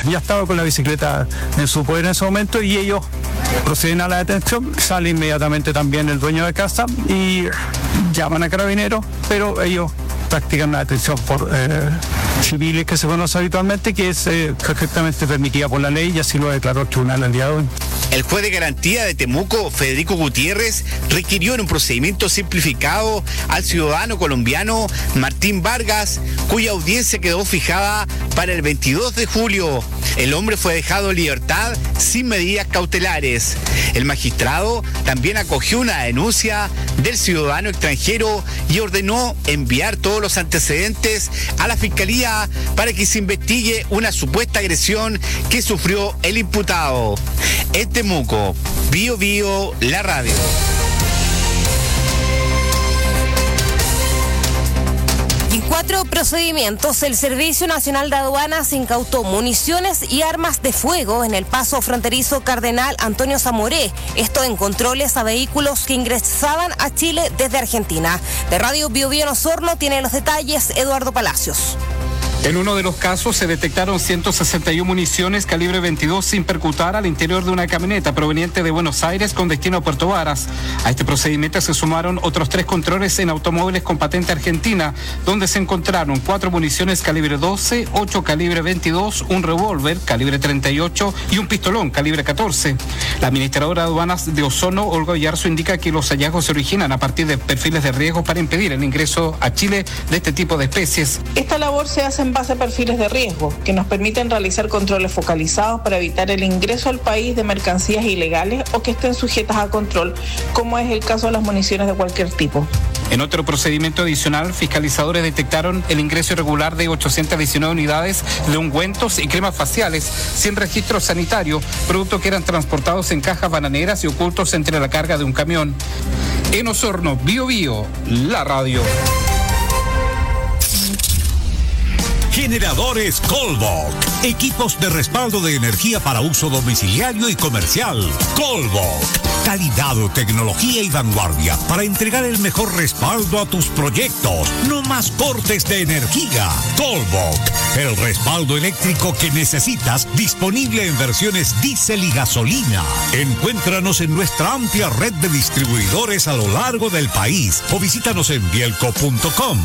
ya estaba con la bicicleta en su poder en ese momento y ellos proceden a la detención. Sale inmediatamente también el dueño de casa y llaman a Carabineros, pero ellos practican una detención por civiles que se conoce habitualmente, que es perfectamente permitida por la ley, y así lo declaró el tribunal el día de hoy. El juez de garantía de Temuco, Federico Gutiérrez, requirió en un procedimiento simplificado al ciudadano colombiano Martín Vargas, cuya audiencia quedó fijada para el 22 de julio. El hombre fue dejado en libertad sin medidas cautelares. El magistrado también acogió una denuncia del ciudadano extranjero y ordenó enviar todos los antecedentes a la Fiscalía para que se investigue una supuesta agresión que sufrió el imputado. En Temuco, Bío Bío, la radio. En 4 procedimientos, el Servicio Nacional de Aduanas incautó municiones y armas de fuego en el paso fronterizo Cardenal Antonio Zamoré. Esto en controles a vehículos que ingresaban a Chile desde Argentina. De Radio Bío Bío en Osorno tiene los detalles Eduardo Palacios. En uno de los casos se detectaron 161 municiones calibre 22 sin percutar al interior de una camioneta proveniente de Buenos Aires con destino a Puerto Varas. A este procedimiento se sumaron otros 3 controles en automóviles con patente argentina, donde se encontraron 4 municiones calibre 12, 8 calibre 22, un revólver calibre 38 y un pistolón calibre 14. La administradora de aduanas de Osorno, Olga Oyarzo, indica que los hallazgos se originan a partir de perfiles de riesgo para impedir el ingreso a Chile de este tipo de especies. Esta labor se hace en base a perfiles de riesgo que nos permiten realizar controles focalizados para evitar el ingreso al país de mercancías ilegales o que estén sujetas a control, como es el caso de las municiones de cualquier tipo. En otro procedimiento adicional, fiscalizadores detectaron el ingreso irregular de 819 unidades de ungüentos y cremas faciales sin registro sanitario, productos que eran transportados en cajas bananeras y ocultos entre la carga de un camión. En Osorno, Bío Bío, la radio. Generadores Colbok. Equipos de respaldo de energía para uso domiciliario y comercial. Colbok. Calidad, tecnología y vanguardia para entregar el mejor respaldo a tus proyectos. No más cortes de energía. Colbok. El respaldo eléctrico que necesitas, disponible en versiones diésel y gasolina. Encuéntranos en nuestra amplia red de distribuidores a lo largo del país o visítanos en bielco.com.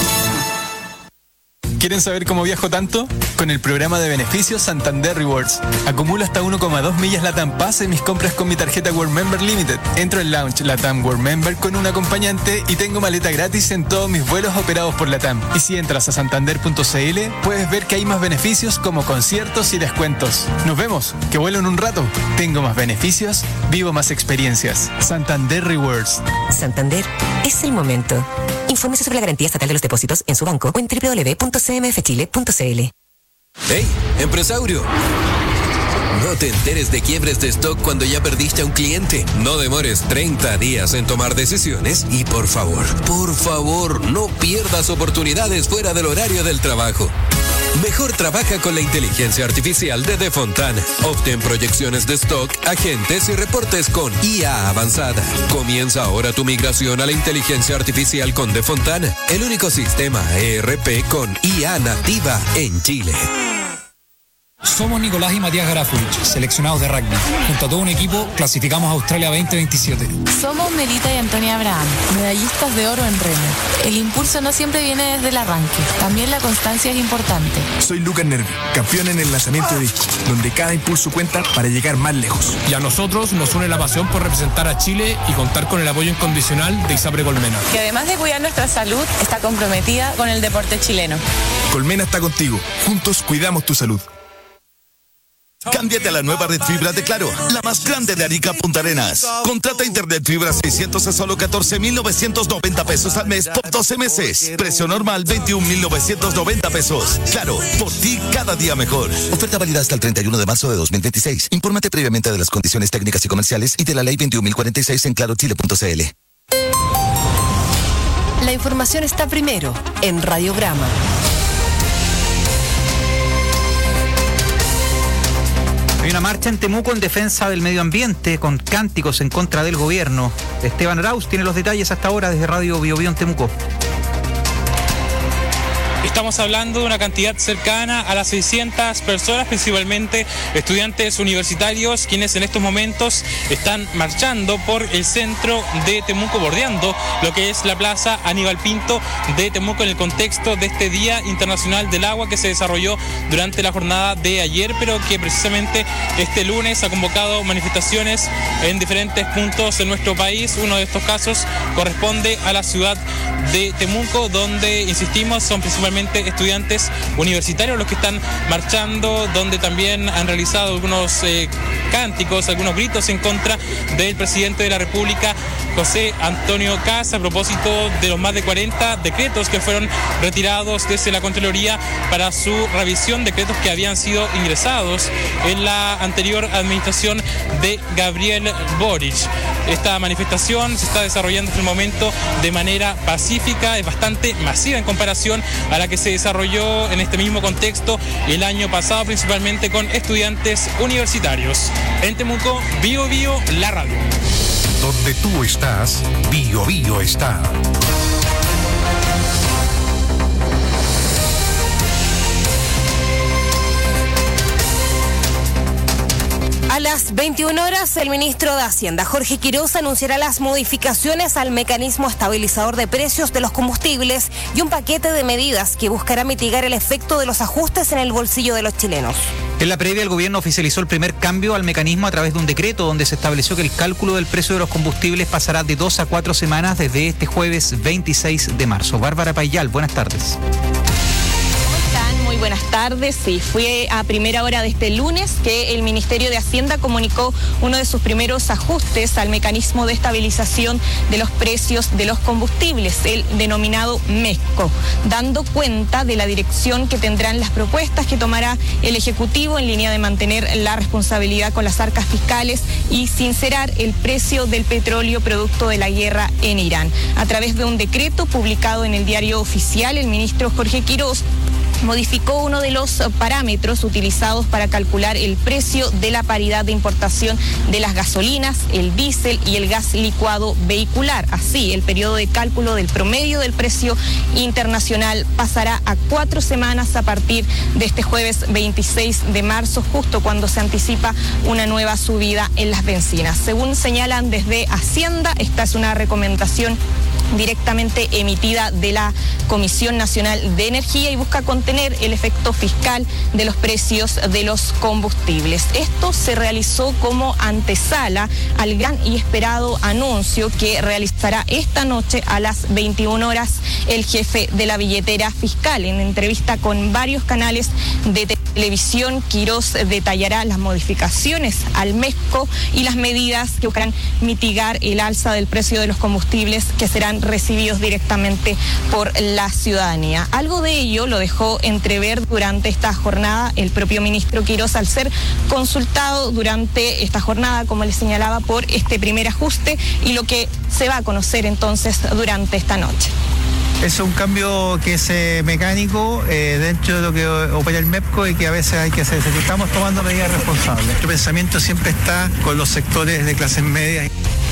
¿Quieren saber cómo viajo tanto? Con el programa de beneficios Santander Rewards. Acumulo hasta 1,2 millas LATAM Pass en mis compras con mi tarjeta World Member Limited. Entro en Lounge LATAM World Member con un acompañante y tengo maleta gratis en todos mis vuelos operados por LATAM. Y si entras a santander.cl, puedes ver que hay más beneficios como conciertos y descuentos. Nos vemos, que vuelo en un rato. Tengo más beneficios, vivo más experiencias. Santander Rewards. Santander, es el momento. Infórmese sobre la garantía estatal de los depósitos en su banco o en www.cmfchile.cl. ¡Hey, empresario! No te enteres de quiebres de stock cuando ya perdiste a un cliente. No demores 30 días en tomar decisiones y por favor, no pierdas oportunidades fuera del horario del trabajo. Mejor trabaja con la inteligencia artificial de Defontana. Obtén proyecciones de stock, agentes y reportes con IA avanzada. Comienza ahora tu migración a la inteligencia artificial con Defontana, el único sistema ERP con IA nativa en Chile. Somos Nicolás y Matías Garafovich, seleccionados de rugby. Junto a todo un equipo, clasificamos a Australia 2027. Somos Melita y Antonia Abraham, medallistas de oro en remo. El impulso no siempre viene desde el arranque, también la constancia es importante. Soy Lucas Nervi, campeón en el lanzamiento de disco, donde cada impulso cuenta para llegar más lejos. Y a nosotros nos une la pasión por representar a Chile y contar con el apoyo incondicional de ISAPRE Colmena, que además de cuidar nuestra salud, está comprometida con el deporte chileno. Colmena está contigo, juntos cuidamos tu salud. Cámbiate a la nueva red fibra de Claro, la más grande de Arica Punta Arenas. Contrata internet fibra 600 a solo 14,990 pesos al mes por 12 meses. Precio normal 21,990 pesos. Claro, por ti cada día mejor. Oferta válida hasta el 31 de marzo de 2026. Infórmate previamente de las condiciones técnicas y comerciales y de la ley 21.046 en clarochile.cl. La información está primero en Radiograma. Hay una marcha en Temuco en defensa del medio ambiente con cánticos en contra del gobierno. Esteban Arauz tiene los detalles hasta ahora desde Radio Bío Bío en Temuco. Estamos hablando de una cantidad cercana a las 600 personas, principalmente estudiantes universitarios, quienes en estos momentos están marchando por el centro de Temuco, bordeando lo que es la plaza Aníbal Pinto de Temuco en el contexto de este Día Internacional del Agua que se desarrolló durante la jornada de ayer, pero que precisamente este lunes ha convocado manifestaciones en diferentes puntos de nuestro país. Uno de estos casos corresponde a la ciudad de Temuco, donde, insistimos, son principalmente estudiantes universitarios los que están marchando, donde también han realizado algunos cánticos, algunos gritos en contra del presidente de la República, José Antonio Kast, a propósito de los más de 40 decretos que fueron retirados desde la Contraloría para su revisión, decretos que habían sido ingresados en la anterior administración de Gabriel Boric. Esta manifestación se está desarrollando en el momento de manera pacífica, es bastante masiva en comparación a la que se desarrolló en este mismo contexto el año pasado, principalmente con estudiantes universitarios. En Temuco, Bio Bio, la radio. Donde tú estás, Bio Bio está. A las 21 horas, el ministro de Hacienda, Jorge Quiroz, anunciará las modificaciones al mecanismo estabilizador de precios de los combustibles y un paquete de medidas que buscará mitigar el efecto de los ajustes en el bolsillo de los chilenos. En la previa, el gobierno oficializó el primer cambio al mecanismo a través de un decreto donde se estableció que el cálculo del precio de los combustibles pasará de 2 a 4 semanas desde este jueves 26 de marzo. Bárbara Payal, buenas tardes. Muy buenas tardes. Sí, fue a primera hora de este lunes que el Ministerio de Hacienda comunicó uno de sus primeros ajustes al mecanismo de estabilización de los precios de los combustibles, el denominado MESCO, dando cuenta de la dirección que tendrán las propuestas que tomará el Ejecutivo en línea de mantener la responsabilidad con las arcas fiscales y sincerar el precio del petróleo producto de la guerra en Irán. A través de un decreto publicado en el Diario Oficial, el ministro Jorge Quiroz modificó uno de los parámetros utilizados para calcular el precio de la paridad de importación de las gasolinas, el diésel y el gas licuado vehicular. Así, el periodo de cálculo del promedio del precio internacional pasará a 4 semanas a partir de este jueves 26 de marzo, justo cuando se anticipa una nueva subida en las bencinas. Según señalan desde Hacienda, esta es una recomendación directamente emitida de la Comisión Nacional de Energía y busca contener el efecto fiscal de los precios de los combustibles. Esto se realizó como antesala al gran y esperado anuncio que realizará esta noche a las 21 horas el jefe de la billetera fiscal. En entrevista con varios canales de televisión, Quiroz detallará las modificaciones al MESCO y las medidas que buscarán mitigar el alza del precio de los combustibles que serán recibidos directamente por la ciudadanía. Algo de ello lo dejó entrever durante esta jornada el propio ministro Quiroz al ser consultado durante esta jornada, como les señalaba, por este primer ajuste y lo que se va a conocer entonces durante esta noche. Es un cambio que es mecánico dentro de lo que opera el MEPCO y que a veces hay que hacer. Estamos tomando medidas responsables. Nuestro pensamiento siempre está con los sectores de clases medias.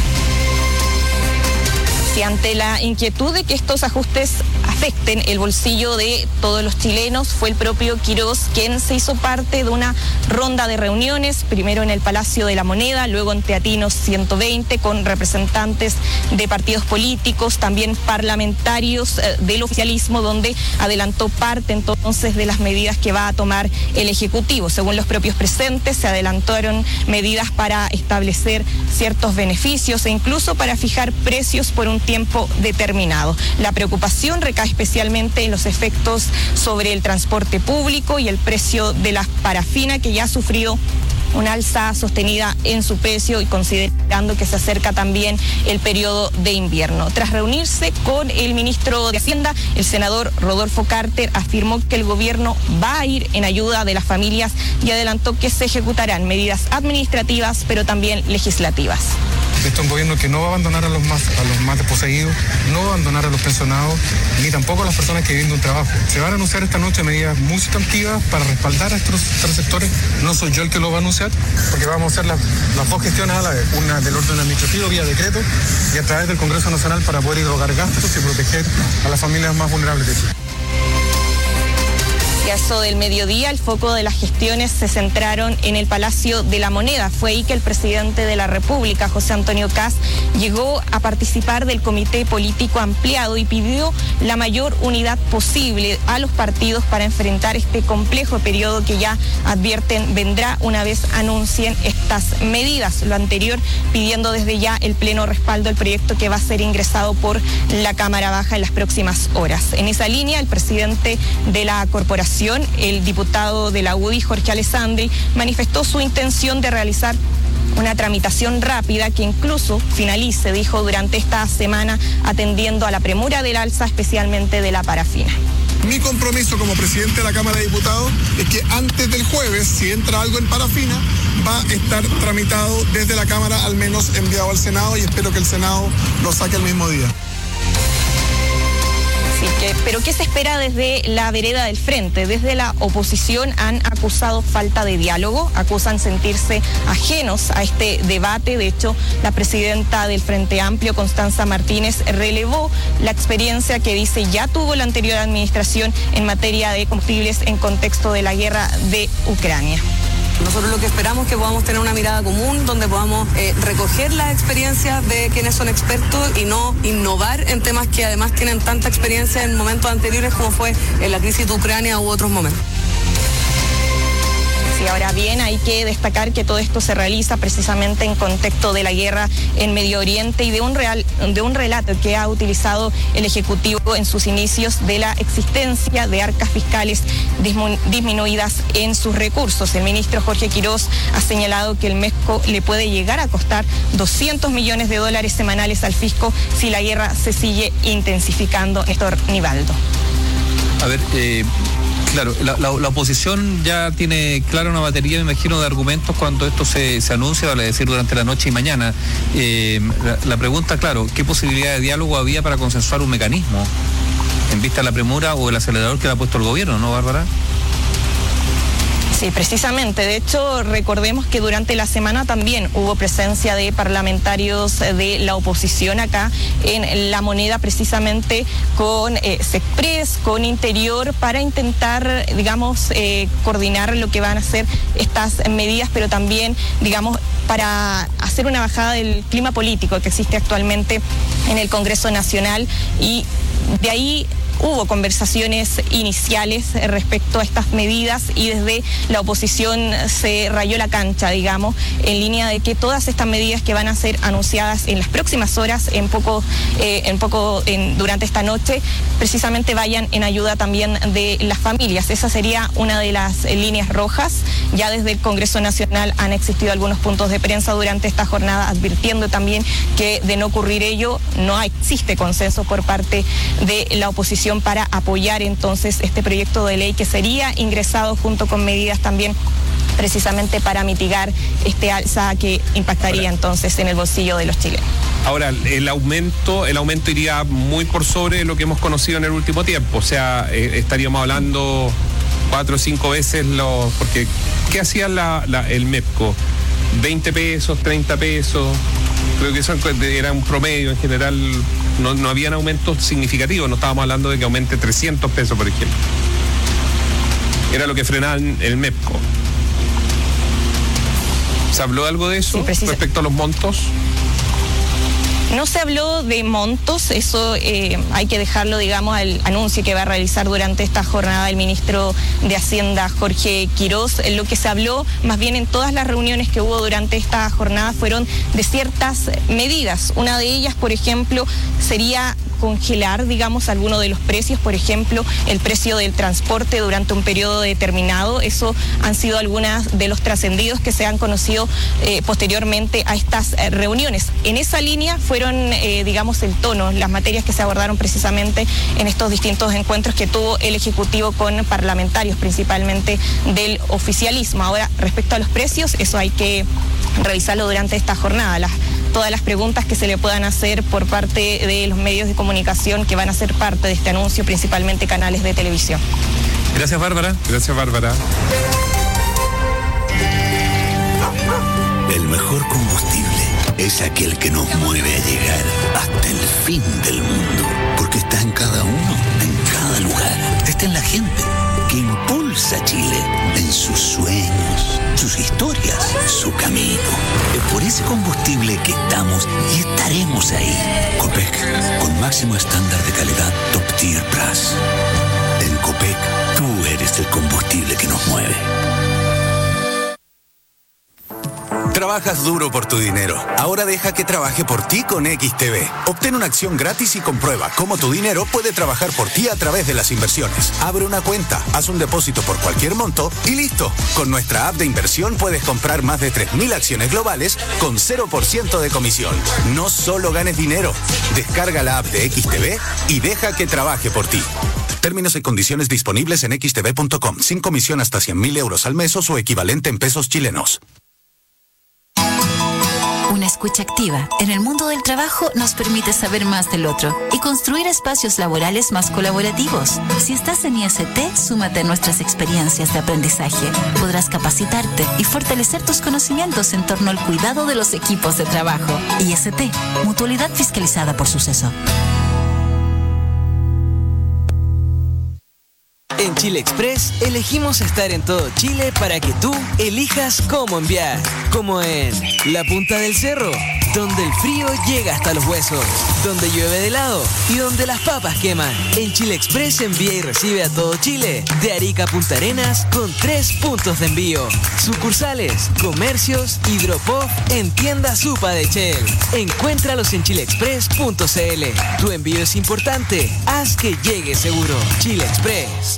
Y ante la inquietud de que estos ajustes afecten el bolsillo de todos los chilenos, fue el propio Quiroz quien se hizo parte de una ronda de reuniones, primero en el Palacio de la Moneda, luego en Teatinos 120, con representantes de partidos políticos, también parlamentarios del oficialismo, donde adelantó parte entonces de las medidas que va a tomar el Ejecutivo. Según los propios presentes, se adelantaron medidas para establecer ciertos beneficios e incluso para fijar precios por un tiempo determinado. La preocupación recae especialmente en los efectos sobre el transporte público y el precio de la parafina, que ya ha sufrido una alza sostenida en su precio y considerando que se acerca también el periodo de invierno. Tras reunirse con el ministro de Hacienda, el senador Rodolfo Carter afirmó que el gobierno va a ir en ayuda de las familias y adelantó que se ejecutarán medidas administrativas pero también legislativas. Este es un gobierno que no va a abandonar a los más desposeídos, no va a abandonar a los pensionados, ni tampoco a las personas que viven de un trabajo. Se van a anunciar esta noche medidas muy sustantivas para respaldar a estos tres sectores. No soy yo el que lo va a anunciar, porque vamos a hacer las dos gestiones a la vez, una del orden administrativo vía decreto y a través del Congreso Nacional para poder erogar gastos y proteger a las familias más vulnerables de Chile. a eso del mediodía, el foco de las gestiones se centraron en el Palacio de la Moneda. Fue ahí que el presidente de la República, José Antonio Kast, llegó a participar del comité político ampliado y pidió la mayor unidad posible a los partidos para enfrentar este complejo periodo que ya advierten vendrá una vez anuncien estas medidas. Lo anterior pidiendo desde ya el pleno respaldo al proyecto que va a ser ingresado por la Cámara Baja en las próximas horas. En esa línea, el presidente de la corporación, el diputado de la UDI, Jorge Alessandri, manifestó su intención de realizar una tramitación rápida que incluso finalice, dijo, durante esta semana, atendiendo a la premura del alza, especialmente de la parafina. Mi compromiso como presidente de la Cámara de Diputados es que antes del jueves, si entra algo en parafina, va a estar tramitado desde la Cámara, al menos enviado al Senado, y espero que el Senado lo saque el mismo día. Pero ¿qué se espera desde la vereda del frente? Desde la oposición han acusado falta de diálogo, acusan sentirse ajenos a este debate. De hecho, la presidenta del Frente Amplio, Constanza Martínez, relevó la experiencia que dice ya tuvo la anterior administración en materia de combustibles en contexto de la guerra de Ucrania. Nosotros lo que esperamos es que podamos tener una mirada común, donde podamos recoger las experiencias de quienes son expertos y no innovar en temas que además tienen tanta experiencia en momentos anteriores como fue en la crisis de Ucrania u otros momentos. Y ahora bien, hay que destacar que todo esto se realiza precisamente en contexto de la guerra en Medio Oriente y de un relato que ha utilizado el Ejecutivo en sus inicios de la existencia de arcas fiscales disminuidas en sus recursos. El ministro Jorge Quirós ha señalado que el MEPCO le puede llegar a costar $200 millones semanales al fisco si la guerra se sigue intensificando. Néstor Nivaldo. A ver, claro, la oposición ya tiene clara una batería, me imagino, de argumentos cuando esto se anuncia, vale decir, durante la noche y mañana. La pregunta, claro, ¿qué posibilidad de diálogo había para consensuar un mecanismo en vista de la premura o el acelerador que le ha puesto el gobierno, no, Bárbara? Sí, precisamente. De hecho, recordemos que durante la semana también hubo presencia de parlamentarios de la oposición acá en La Moneda, precisamente con Sexpress, con Interior, para intentar, digamos, coordinar lo que van a ser estas medidas, pero también, digamos, para hacer una bajada del clima político que existe actualmente en el Congreso Nacional, y de ahí hubo conversaciones iniciales respecto a estas medidas y desde la oposición se rayó la cancha, digamos, en línea de que todas estas medidas que van a ser anunciadas en las próximas horas, durante esta noche, precisamente vayan en ayuda también de las familias. Esa sería una de las líneas rojas. Ya desde el Congreso Nacional han existido algunos puntos de prensa durante esta jornada advirtiendo también que de no ocurrir ello no existe consenso por parte de la oposición para apoyar entonces este proyecto de ley que sería ingresado junto con medidas también precisamente para mitigar este alza que impactaría entonces en el bolsillo de los chilenos. Ahora, el aumento iría muy por sobre lo que hemos conocido en el último tiempo, o sea, estaríamos hablando 4 o 5 veces porque ¿qué hacía el MEPCO? 20 pesos, 30 pesos, creo que eso era un promedio en general, no habían aumentos significativos, no estábamos hablando de que aumente 300 pesos, por ejemplo. Era lo que frenaban el MEPCO. ¿Se habló algo de eso respecto a los montos? No se habló de montos, eso hay que dejarlo, digamos, al anuncio que va a realizar durante esta jornada el ministro de Hacienda, Jorge Quirós. Lo que se habló, más bien en todas las reuniones que hubo durante esta jornada, fueron de ciertas medidas. Una de ellas, por ejemplo, sería congelar, digamos, algunos de los precios, por ejemplo, el precio del transporte durante un periodo determinado. Eso han sido algunas de los trascendidos que se han conocido posteriormente a estas reuniones. En esa línea fueron, digamos, el tono, las materias que se abordaron precisamente en estos distintos encuentros que tuvo el Ejecutivo con parlamentarios, principalmente del oficialismo. Ahora, respecto a los precios, eso hay que revisarlo durante esta jornada. Todas las preguntas que se le puedan hacer por parte de los medios de comunicación que van a ser parte de este anuncio, principalmente canales de televisión. Gracias, Bárbara. Gracias, Bárbara. El mejor combustible es aquel que nos mueve a llegar hasta el fin del mundo, porque está en cada uno, en cada lugar. Está en la gente que importa Impulsa Chile en sus sueños, sus historias, su camino. Es por ese combustible que estamos y estaremos ahí. Copec, con máximo estándar de calidad Top Tier Plus. En Copec, tú eres el combustible que nos mueve. Trabajas duro por tu dinero. Ahora deja que trabaje por ti con XTB. Obtén una acción gratis y comprueba cómo tu dinero puede trabajar por ti a través de las inversiones. Abre una cuenta, haz un depósito por cualquier monto y listo. Con nuestra app de inversión puedes comprar más de 3.000 acciones globales con 0% de comisión. No solo ganes dinero. Descarga la app de XTB y deja que trabaje por ti. Términos y condiciones disponibles en xtb.com. Sin comisión hasta 100.000 euros al mes o su equivalente en pesos chilenos. Una escucha activa en el mundo del trabajo nos permite saber más del otro y construir espacios laborales más colaborativos. Si estás en IST, súmate a nuestras experiencias de aprendizaje. Podrás capacitarte y fortalecer tus conocimientos en torno al cuidado de los equipos de trabajo. IST, mutualidad fiscalizada por Suceso. En Chile Express elegimos estar en todo Chile para que tú elijas cómo enviar. Como en la punta del cerro, donde el frío llega hasta los huesos, donde llueve de helado y donde las papas queman. En Chile Express envía y recibe a todo Chile, de Arica a Punta Arenas, con 3 puntos de envío. Sucursales, comercios y drop-off en tiendas UPA de Shell. Encuéntralos en chileexpress.cl. Tu envío es importante, haz que llegue seguro. Chile Express.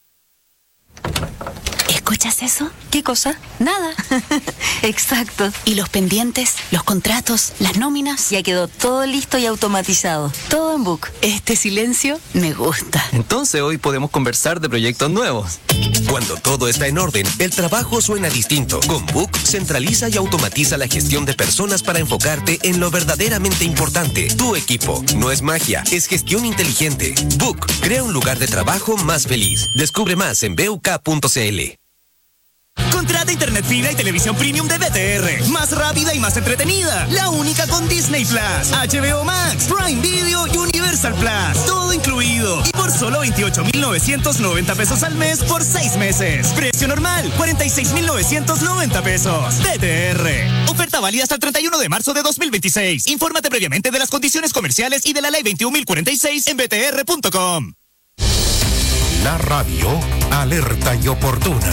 ¿Escuchas eso? ¿Qué cosa? Nada. Exacto. ¿Y los pendientes, los contratos, las nóminas? Ya quedó todo listo y automatizado. Todo en Book. Este silencio me gusta. Entonces hoy podemos conversar de proyectos nuevos. Cuando todo está en orden, el trabajo suena distinto. Con Book centraliza y automatiza la gestión de personas para enfocarte en lo verdaderamente importante. Tu equipo. No es magia, es gestión inteligente. Book crea un lugar de trabajo más feliz. Descubre más en buk.cl. Contrata internet fibra y televisión premium de BTR. Más rápida y más entretenida. La única con Disney Plus, HBO Max, Prime Video y Universal Plus. Todo incluido. Y por solo 28,990 pesos al mes por 6 meses. Precio normal, 46,990 pesos. BTR. Oferta válida hasta el 31 de marzo de 2026. Infórmate previamente de las condiciones comerciales y de la ley 21.046 en btr.com. La radio, alerta y oportuna.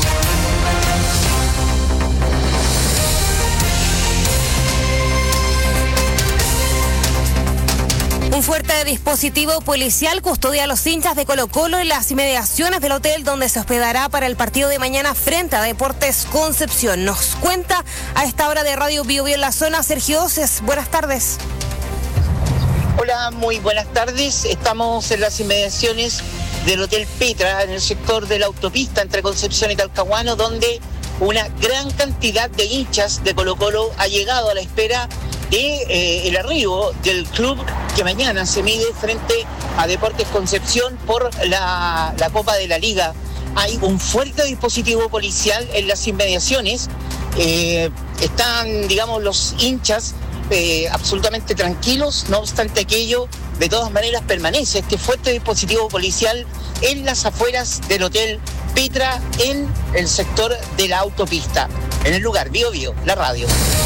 Un fuerte dispositivo policial custodia a los hinchas de Colo-Colo en las inmediaciones del hotel donde se hospedará para el partido de mañana frente a Deportes Concepción. Nos cuenta a esta hora de Radio Bio Bio en la zona Sergio Oces. Buenas tardes. Hola, muy buenas tardes. Estamos en las inmediaciones del Hotel Petra, en el sector de la autopista entre Concepción y Talcahuano, donde una gran cantidad de hinchas de Colo-Colo ha llegado a la espera de el arribo del club que mañana se mide frente a Deportes Concepción por la Copa de la Liga. Hay un fuerte dispositivo policial en las inmediaciones. Están, digamos, los hinchas absolutamente tranquilos. No obstante aquello, de todas maneras permanece este fuerte dispositivo policial en las afueras del Hotel Petra, en el sector de la autopista. En el lugar, Bio Bio, la radio.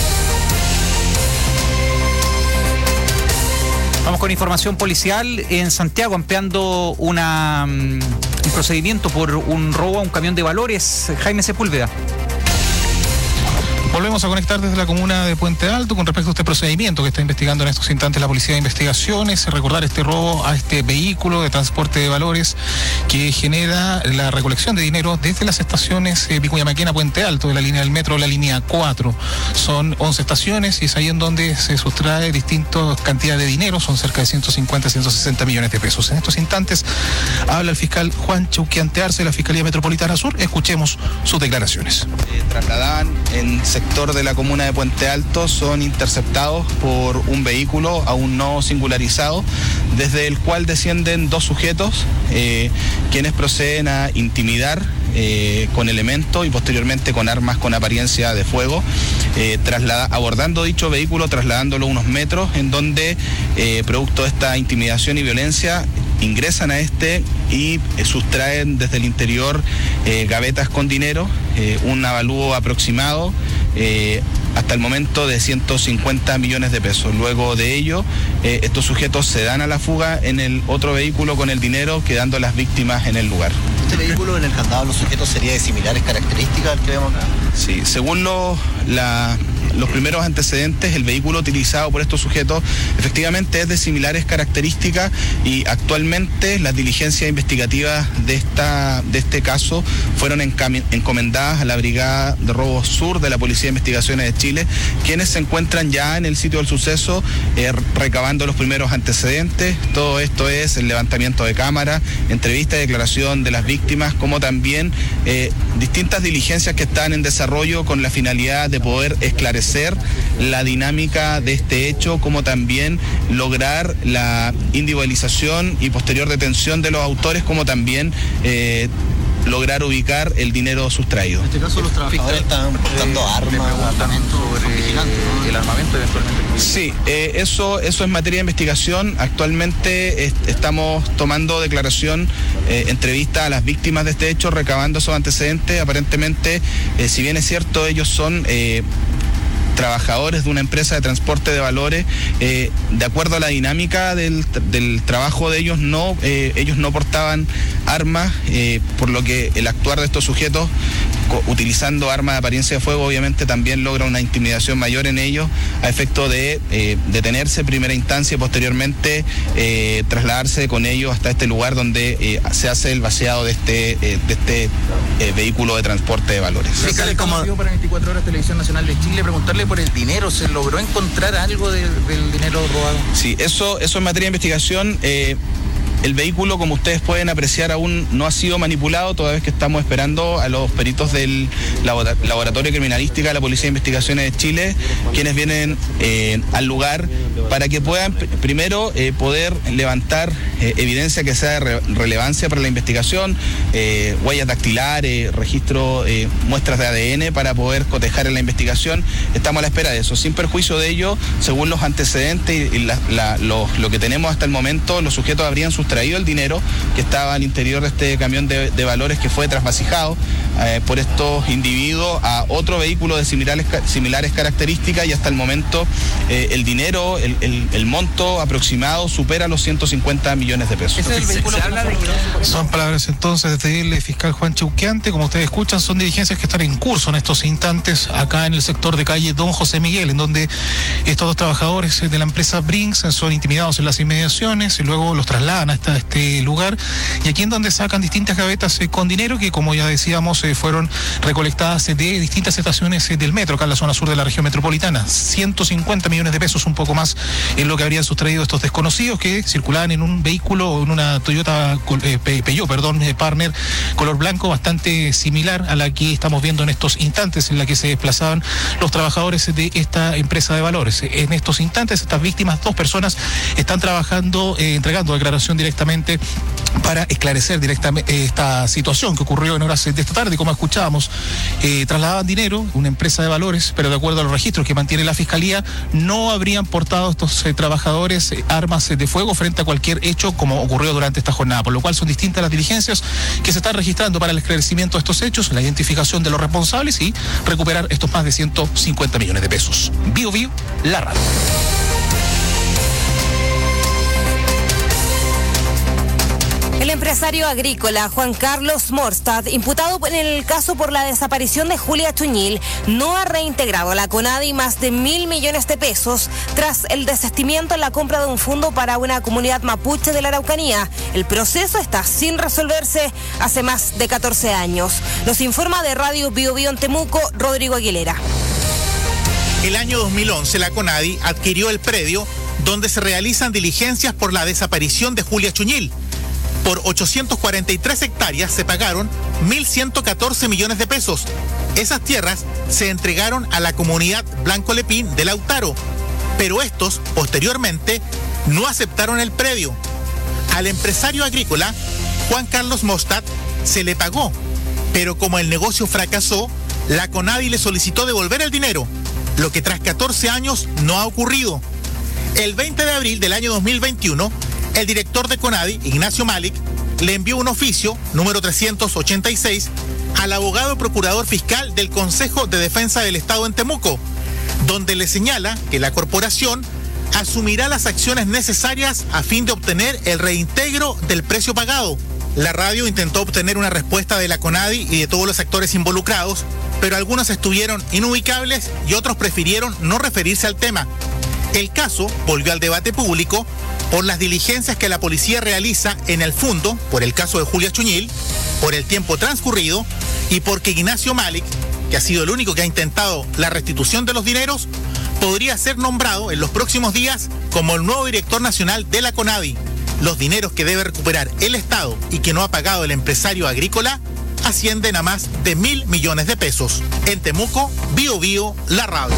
Vamos con información policial en Santiago, ampliando un procedimiento por un robo a un camión de valores. Jaime Sepúlveda. Volvemos a conectar desde la comuna de Puente Alto con respecto a este procedimiento que está investigando en estos instantes la Policía de Investigaciones. Recordar este robo a este vehículo de transporte de valores que genera la recolección de dinero desde las estaciones Vicuña Maquena, Puente Alto, de la línea del metro, la línea 4. Son 11 estaciones y es ahí en donde se sustrae distintas cantidades de dinero, son cerca de 150, 160 millones de pesos. En estos instantes habla el fiscal Juan Chauquiante Arce de la Fiscalía Metropolitana Sur. Escuchemos sus declaraciones. Trasladaban en sector de la comuna de Puente Alto, son interceptados por un vehículo aún no singularizado, desde el cual descienden 2 sujetos, quienes proceden a intimidar con elementos y posteriormente con armas con apariencia de fuego, abordando dicho vehículo, trasladándolo unos metros, en donde, producto de esta intimidación y violencia, ingresan a este y sustraen desde el interior gavetas con dinero, un avalúo aproximado hasta el momento de 150 millones de pesos. Luego de ello, estos sujetos se dan a la fuga en el otro vehículo con el dinero, quedando las víctimas en el lugar. ¿Este vehículo en el candado de los sujetos sería de similares características al que vemos acá? Sí, según los primeros antecedentes, el vehículo utilizado por estos sujetos efectivamente es de similares características y actualmente las diligencias investigativas de este caso fueron encomendadas a la Brigada de Robos Sur de la Policía de Investigaciones de Chile, quienes se encuentran ya en el sitio del suceso recabando los primeros antecedentes. Todo esto es el levantamiento de cámara, entrevista y declaración de las víctimas, como también distintas diligencias que están en desarrollo con la finalidad de poder esclarecer la dinámica de este hecho, como también lograr la individualización y posterior detención de los autores, como también lograr ubicar el dinero sustraído. En este caso los trabajadores están portando armas, el armamento eventualmente. Sí, eso es materia de investigación. Actualmente estamos tomando declaración, entrevista a las víctimas de este hecho, recabando esos antecedentes. Aparentemente, si bien es cierto, ellos son trabajadores de una empresa de transporte de valores, de acuerdo a la dinámica del trabajo de ellos no portaban armas, por lo que el actuar de estos sujetos utilizando armas de apariencia de fuego obviamente también logra una intimidación mayor en ellos, a efecto de detenerse en primera instancia y posteriormente trasladarse con ellos hasta este lugar donde se hace el vaciado de este vehículo de transporte de valores. Fiscal, como para 24 horas Televisión Nacional de Chile, preguntarle por el dinero, ¿se logró encontrar algo del dinero robado? Sí, eso es materia de investigación. El vehículo, como ustedes pueden apreciar, aún no ha sido manipulado, toda vez que estamos esperando a los peritos del Laboratorio de Criminalística de la Policía de Investigaciones de Chile, quienes vienen al lugar para que puedan primero poder levantar evidencia que sea de relevancia para la investigación, huellas dactilares, registro, muestras de ADN para poder cotejar en la investigación. Estamos a la espera de eso. Sin perjuicio de ello, según los antecedentes y lo que tenemos hasta el momento, los sujetos habrían sustraído el dinero que estaba al interior de este camión de valores que fue trasvasijado por estos individuos a otro vehículo de similares características, y hasta el momento el dinero, el monto aproximado supera los 150 millones de pesos. ¿Ese es el vehículo? Son palabras entonces del fiscal Juan Chauqueante. Como ustedes escuchan, son diligencias que están en curso en estos instantes acá en el sector de calle Don José Miguel, en donde estos dos trabajadores de la empresa Brinks son intimidados en las inmediaciones y luego los trasladan hasta este lugar, y aquí en donde sacan distintas gavetas con dinero que, como ya decíamos, fueron recolectadas de distintas estaciones del metro, acá en la zona sur de la región metropolitana. 150 millones de pesos, un poco más, en lo que habrían sustraído estos desconocidos que circulaban en un vehículo, en una Toyota Peugeot, Partner, color blanco, bastante similar a la que estamos viendo en estos instantes, en la que se desplazaban los trabajadores de esta empresa de valores. En estos instantes, estas víctimas, 2 personas, están trabajando, entregando declaración directamente para esclarecer directamente esta situación que ocurrió en horas de esta tarde. Como escuchábamos, trasladaban dinero, una empresa de valores, pero de acuerdo a los registros que mantiene la Fiscalía, no habrían portado estos trabajadores armas de fuego frente a cualquier hecho como ocurrió durante esta jornada, por lo cual son distintas las diligencias que se están registrando para el esclarecimiento de estos hechos, la identificación de los responsables y recuperar estos más de 150 millones de pesos. Bio, la radio. El empresario agrícola Juan Carlos Morstad, imputado en el caso por la desaparición de Julia Chuñil, no ha reintegrado a la CONADI más de 1.000 millones de pesos tras el desistimiento en la compra de un fondo para una comunidad mapuche de la Araucanía. El proceso está sin resolverse hace más de 14 años. Nos informa de Radio Bio en Temuco, Rodrigo Aguilera. El año 2011 la CONADI adquirió el predio donde se realizan diligencias por la desaparición de Julia Chuñil. Por 843 hectáreas se pagaron 1.114 millones de pesos. Esas tierras se entregaron a la comunidad Blanco Lepín de Lautaro, pero estos, posteriormente, no aceptaron el predio. Al empresario agrícola, Juan Carlos Morstad, se le pagó, pero como el negocio fracasó, la CONADI le solicitó devolver el dinero, lo que tras 14 años no ha ocurrido. El 20 de abril del año 2021, el director de CONADI, Ignacio Malik, le envió un oficio, número 386, al abogado procurador fiscal del Consejo de Defensa del Estado en Temuco, donde le señala que la corporación asumirá las acciones necesarias a fin de obtener el reintegro del precio pagado. La radio intentó obtener una respuesta de la CONADI y de todos los actores involucrados, pero algunos estuvieron inubicables y otros prefirieron no referirse al tema. El caso volvió al debate público por las diligencias que la policía realiza en el fondo, por el caso de Julia Chuñil, por el tiempo transcurrido y porque Ignacio Malik, que ha sido el único que ha intentado la restitución de los dineros, podría ser nombrado en los próximos días como el nuevo director nacional de la CONADI. Los dineros que debe recuperar el Estado y que no ha pagado el empresario agrícola ascienden a más de 1.000 millones de pesos. En Temuco, Bío Bío, la radio.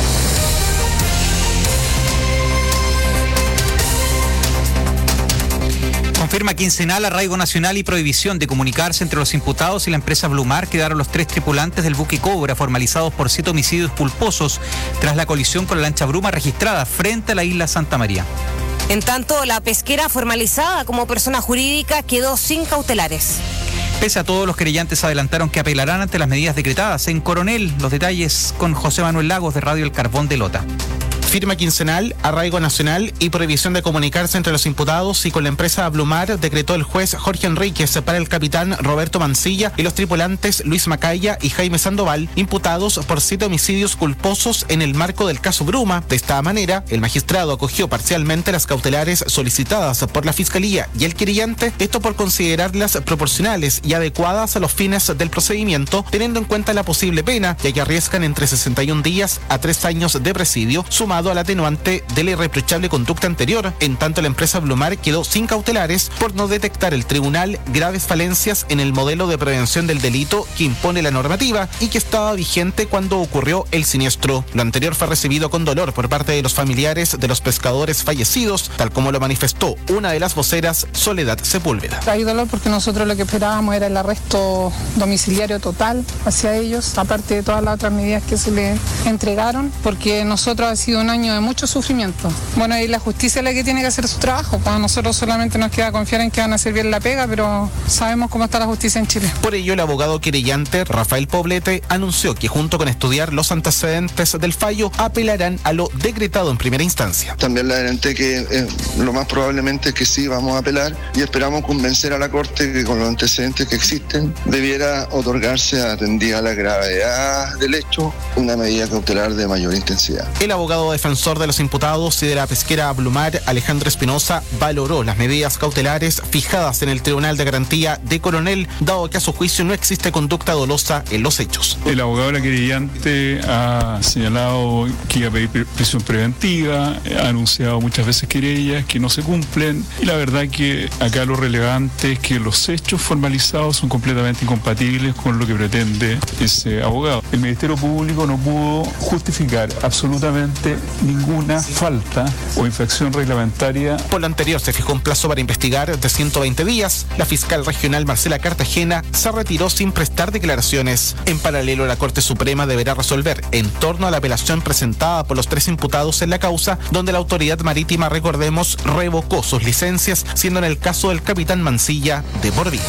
Confirma quincenal, arraigo nacional y prohibición de comunicarse entre los imputados y la empresa Blumar. Quedaron los 3 tripulantes del buque Cobra formalizados por 7 homicidios culposos tras la colisión con la lancha Bruma registrada frente a la isla Santa María. En tanto, la pesquera formalizada como persona jurídica quedó sin cautelares. Pese a todo, los querellantes adelantaron que apelarán ante las medidas decretadas. En Coronel, los detalles con José Manuel Lagos de Radio El Carbón de Lota. Firma quincenal, arraigo nacional y prohibición de comunicarse entre los imputados y con la empresa Blumar decretó el juez Jorge Enríquez para el capitán Roberto Mancilla y los tripulantes Luis Macaya y Jaime Sandoval, imputados por 7 homicidios culposos en el marco del caso Bruma. De esta manera, el magistrado acogió parcialmente las cautelares solicitadas por la Fiscalía y el querellante, esto por considerarlas proporcionales y adecuadas a los fines del procedimiento, teniendo en cuenta la posible pena, ya que arriesgan entre 61 días a 3 años de presidio, sumado al atenuante de la irreprochable conducta anterior. En tanto, la empresa Blumar quedó sin cautelares por no detectar el tribunal graves falencias en el modelo de prevención del delito que impone la normativa y que estaba vigente cuando ocurrió el siniestro. Lo anterior fue recibido con dolor por parte de los familiares de los pescadores fallecidos, tal como lo manifestó una de las voceras, Soledad Sepúlveda. Hay dolor porque nosotros lo que esperábamos era el arresto domiciliario total hacia ellos, aparte de todas las otras medidas que se les entregaron, porque nosotros ha sido un año de mucho sufrimiento. Bueno, y la justicia es la que tiene que hacer su trabajo. Para nosotros solamente nos queda confiar en que van a hacer bien la pega, pero sabemos cómo está la justicia en Chile. Por ello, el abogado querellante Rafael Poblete anunció que junto con estudiar los antecedentes del fallo, apelarán a lo decretado en primera instancia. También le adelanté que lo más probablemente es que sí vamos a apelar y esperamos convencer a la Corte que con los antecedentes que existen debiera otorgarse, atendida la gravedad del hecho, una medida cautelar de mayor intensidad. El abogado defensor de los imputados y de la pesquera Blumar, Alejandro Espinosa, valoró las medidas cautelares fijadas en el Tribunal de Garantía de Coronel, dado que a su juicio no existe conducta dolosa en los hechos. El abogado de la querellante ha señalado que iba a pedir prisión preventiva, ha anunciado muchas veces querellas que no se cumplen y la verdad que acá lo relevante es que los hechos formalizados son completamente incompatibles con lo que pretende ese abogado. El Ministerio Público no pudo justificar absolutamente ninguna falta o infracción reglamentaria. Por lo anterior, se fijó un plazo para investigar de 120 días. La fiscal regional Marcela Cartagena se retiró sin prestar declaraciones. En paralelo, la Corte Suprema deberá resolver en torno a la apelación presentada por los 3 imputados en la causa, donde la autoridad marítima, recordemos, revocó sus licencias, siendo en el caso del capitán Mancilla de por vida.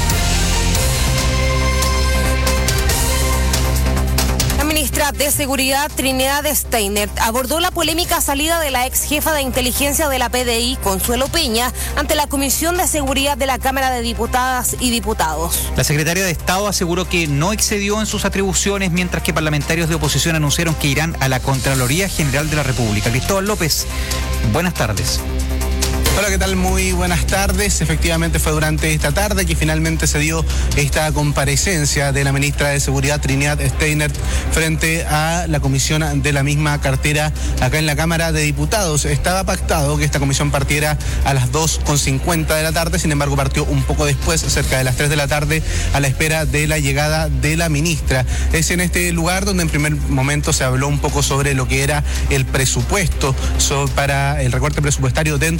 La ministra de Seguridad, Trinidad Steiner, abordó la polémica salida de la ex jefa de inteligencia de la PDI, Consuelo Peña, ante la Comisión de Seguridad de la Cámara de Diputadas y Diputados. La secretaria de Estado aseguró que no excedió en sus atribuciones, mientras que parlamentarios de oposición anunciaron que irán a la Contraloría General de la República. Cristóbal López, buenas tardes. Hola, ¿qué tal? Muy buenas tardes. Efectivamente fue durante esta tarde que finalmente se dio esta comparecencia de la ministra de Seguridad, Trinidad Steiner, frente a la comisión de la misma cartera acá en la Cámara de Diputados. Estaba pactado que esta comisión partiera a las 2:50 de la tarde, sin embargo partió un poco después, cerca de las 3 de la tarde, a la espera de la llegada de la ministra. Es en este lugar donde en primer momento se habló un poco sobre lo que era el presupuesto, para el recorte presupuestario dentro de lo que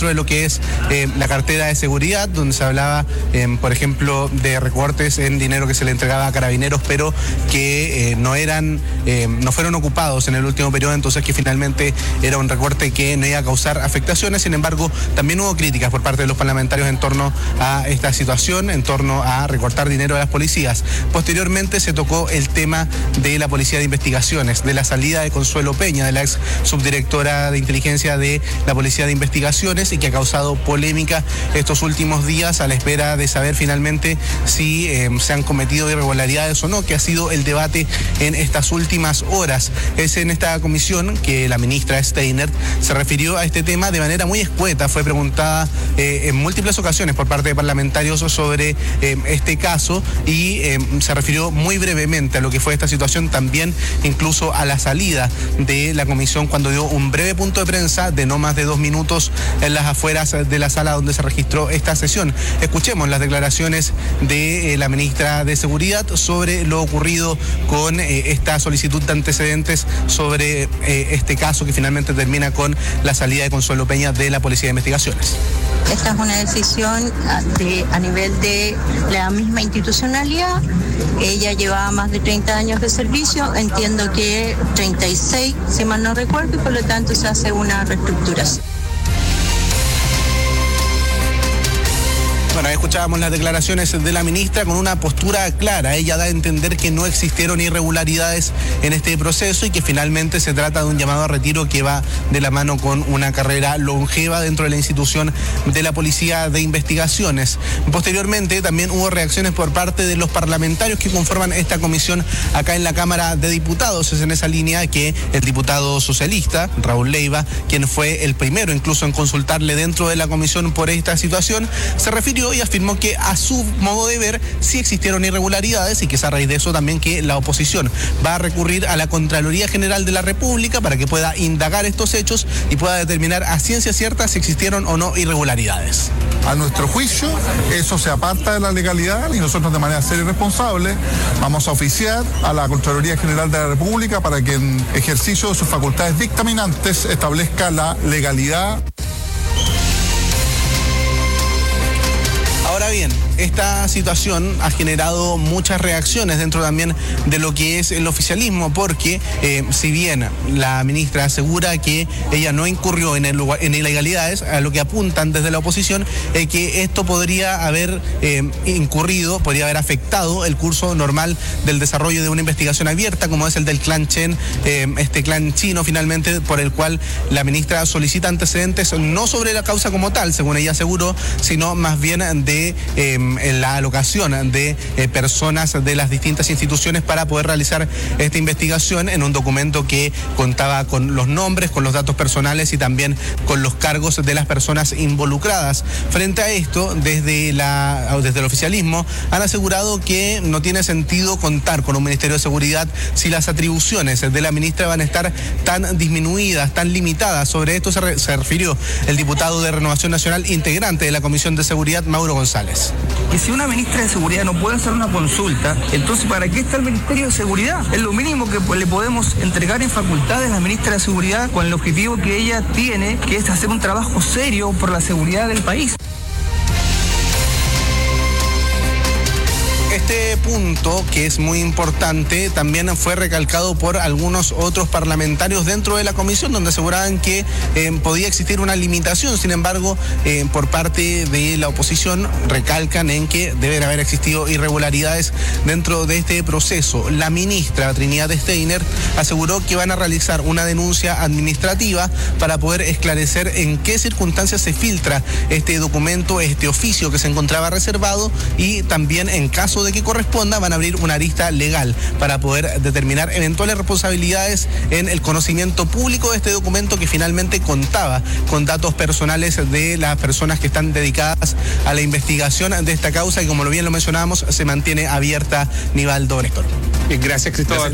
que es la cartera de seguridad, donde se hablaba, por ejemplo, de recortes en dinero que se le entregaba a Carabineros, pero que no fueron ocupados en el último periodo, entonces que finalmente era un recorte que no iba a causar afectaciones. Sin embargo, también hubo críticas por parte de los parlamentarios en torno a esta situación, en torno a recortar dinero de las policías. Posteriormente se tocó el tema de la Policía de Investigaciones, de la salida de Consuelo Peña, de la ex subdirectora de inteligencia de la Policía de Investigaciones, y que ha causado polémica estos últimos días a la espera de saber finalmente si se han cometido irregularidades o no, que ha sido el debate en estas últimas horas. Es en esta comisión que la ministra Steiner se refirió a este tema de manera muy escueta. Fue preguntada en múltiples ocasiones por parte de parlamentarios sobre este caso y se refirió muy brevemente a lo que fue esta situación, también incluso a la salida de la comisión cuando dio un breve punto de prensa de no más de 2 minutos en las afueras de la sala donde se registró esta sesión. Escuchemos las declaraciones de la ministra de Seguridad sobre lo ocurrido con esta solicitud de antecedentes sobre este caso que finalmente termina con la salida de Consuelo Peña de la Policía de Investigaciones. Esta es una decisión a nivel de la misma institucionalidad. Ella llevaba más de 30 años de servicio, entiendo que 36, si mal no recuerdo, y por lo tanto se hace una reestructuración. Bueno, ahí escuchábamos las declaraciones de la ministra con una postura clara. Ella da a entender que no existieron irregularidades en este proceso y que finalmente se trata de un llamado a retiro que va de la mano con una carrera longeva dentro de la institución de la Policía de Investigaciones. Posteriormente también hubo reacciones por parte de los parlamentarios que conforman esta comisión acá en la Cámara de Diputados. Es en esa línea que el diputado socialista, Raúl Leiva, quien fue el primero incluso en consultarle dentro de la comisión por esta situación, se refirió y afirmó que a su modo de ver sí existieron irregularidades y que es a raíz de eso también que la oposición va a recurrir a la Contraloría General de la República para que pueda indagar estos hechos y pueda determinar a ciencia cierta si existieron o no irregularidades. A nuestro juicio, eso se aparta de la legalidad y nosotros de manera seria y responsable vamos a oficiar a la Contraloría General de la República para que en ejercicio de sus facultades dictaminantes establezca la legalidad. Ahora bien, esta situación ha generado muchas reacciones dentro también de lo que es el oficialismo, porque si bien la ministra asegura que ella no incurrió en ilegalidades, a lo que apuntan desde la oposición es que esto podría haber podría haber afectado el curso normal del desarrollo de una investigación abierta, como es el del clan Chen, este clan chino finalmente, por el cual la ministra solicita antecedentes no sobre la causa como tal, según ella aseguró, sino más bien de la alocación de personas de las distintas instituciones para poder realizar esta investigación en un documento que contaba con los nombres, con los datos personales y también con los cargos de las personas involucradas. Frente a esto, desde el oficialismo han asegurado que no tiene sentido contar con un Ministerio de Seguridad si las atribuciones de la ministra van a estar tan disminuidas, tan limitadas. Sobre esto se refirió el diputado de Renovación Nacional, integrante de la Comisión de Seguridad, Mauro González. Que si una ministra de Seguridad no puede hacer una consulta, entonces ¿para qué está el Ministerio de Seguridad? Es lo mínimo que le podemos entregar en facultades a la ministra de Seguridad con el objetivo que ella tiene, que es hacer un trabajo serio por la seguridad del país. Este punto, que es muy importante, también fue recalcado por algunos otros parlamentarios dentro de la comisión, donde aseguraban que podía existir una limitación. Sin embargo, por parte de la oposición recalcan en que deben haber existido irregularidades dentro de este proceso. La ministra Trinidad Steiner aseguró que van a realizar una denuncia administrativa para poder esclarecer en qué circunstancias se filtra este documento, este oficio que se encontraba reservado, y también en caso de que corresponda van a abrir una arista legal para poder determinar eventuales responsabilidades en el conocimiento público de este documento que finalmente contaba con datos personales de las personas que están dedicadas a la investigación de esta causa y, como bien lo mencionábamos, se mantiene abierta. Nivaldo Néstor. Gracias, Cristóbal.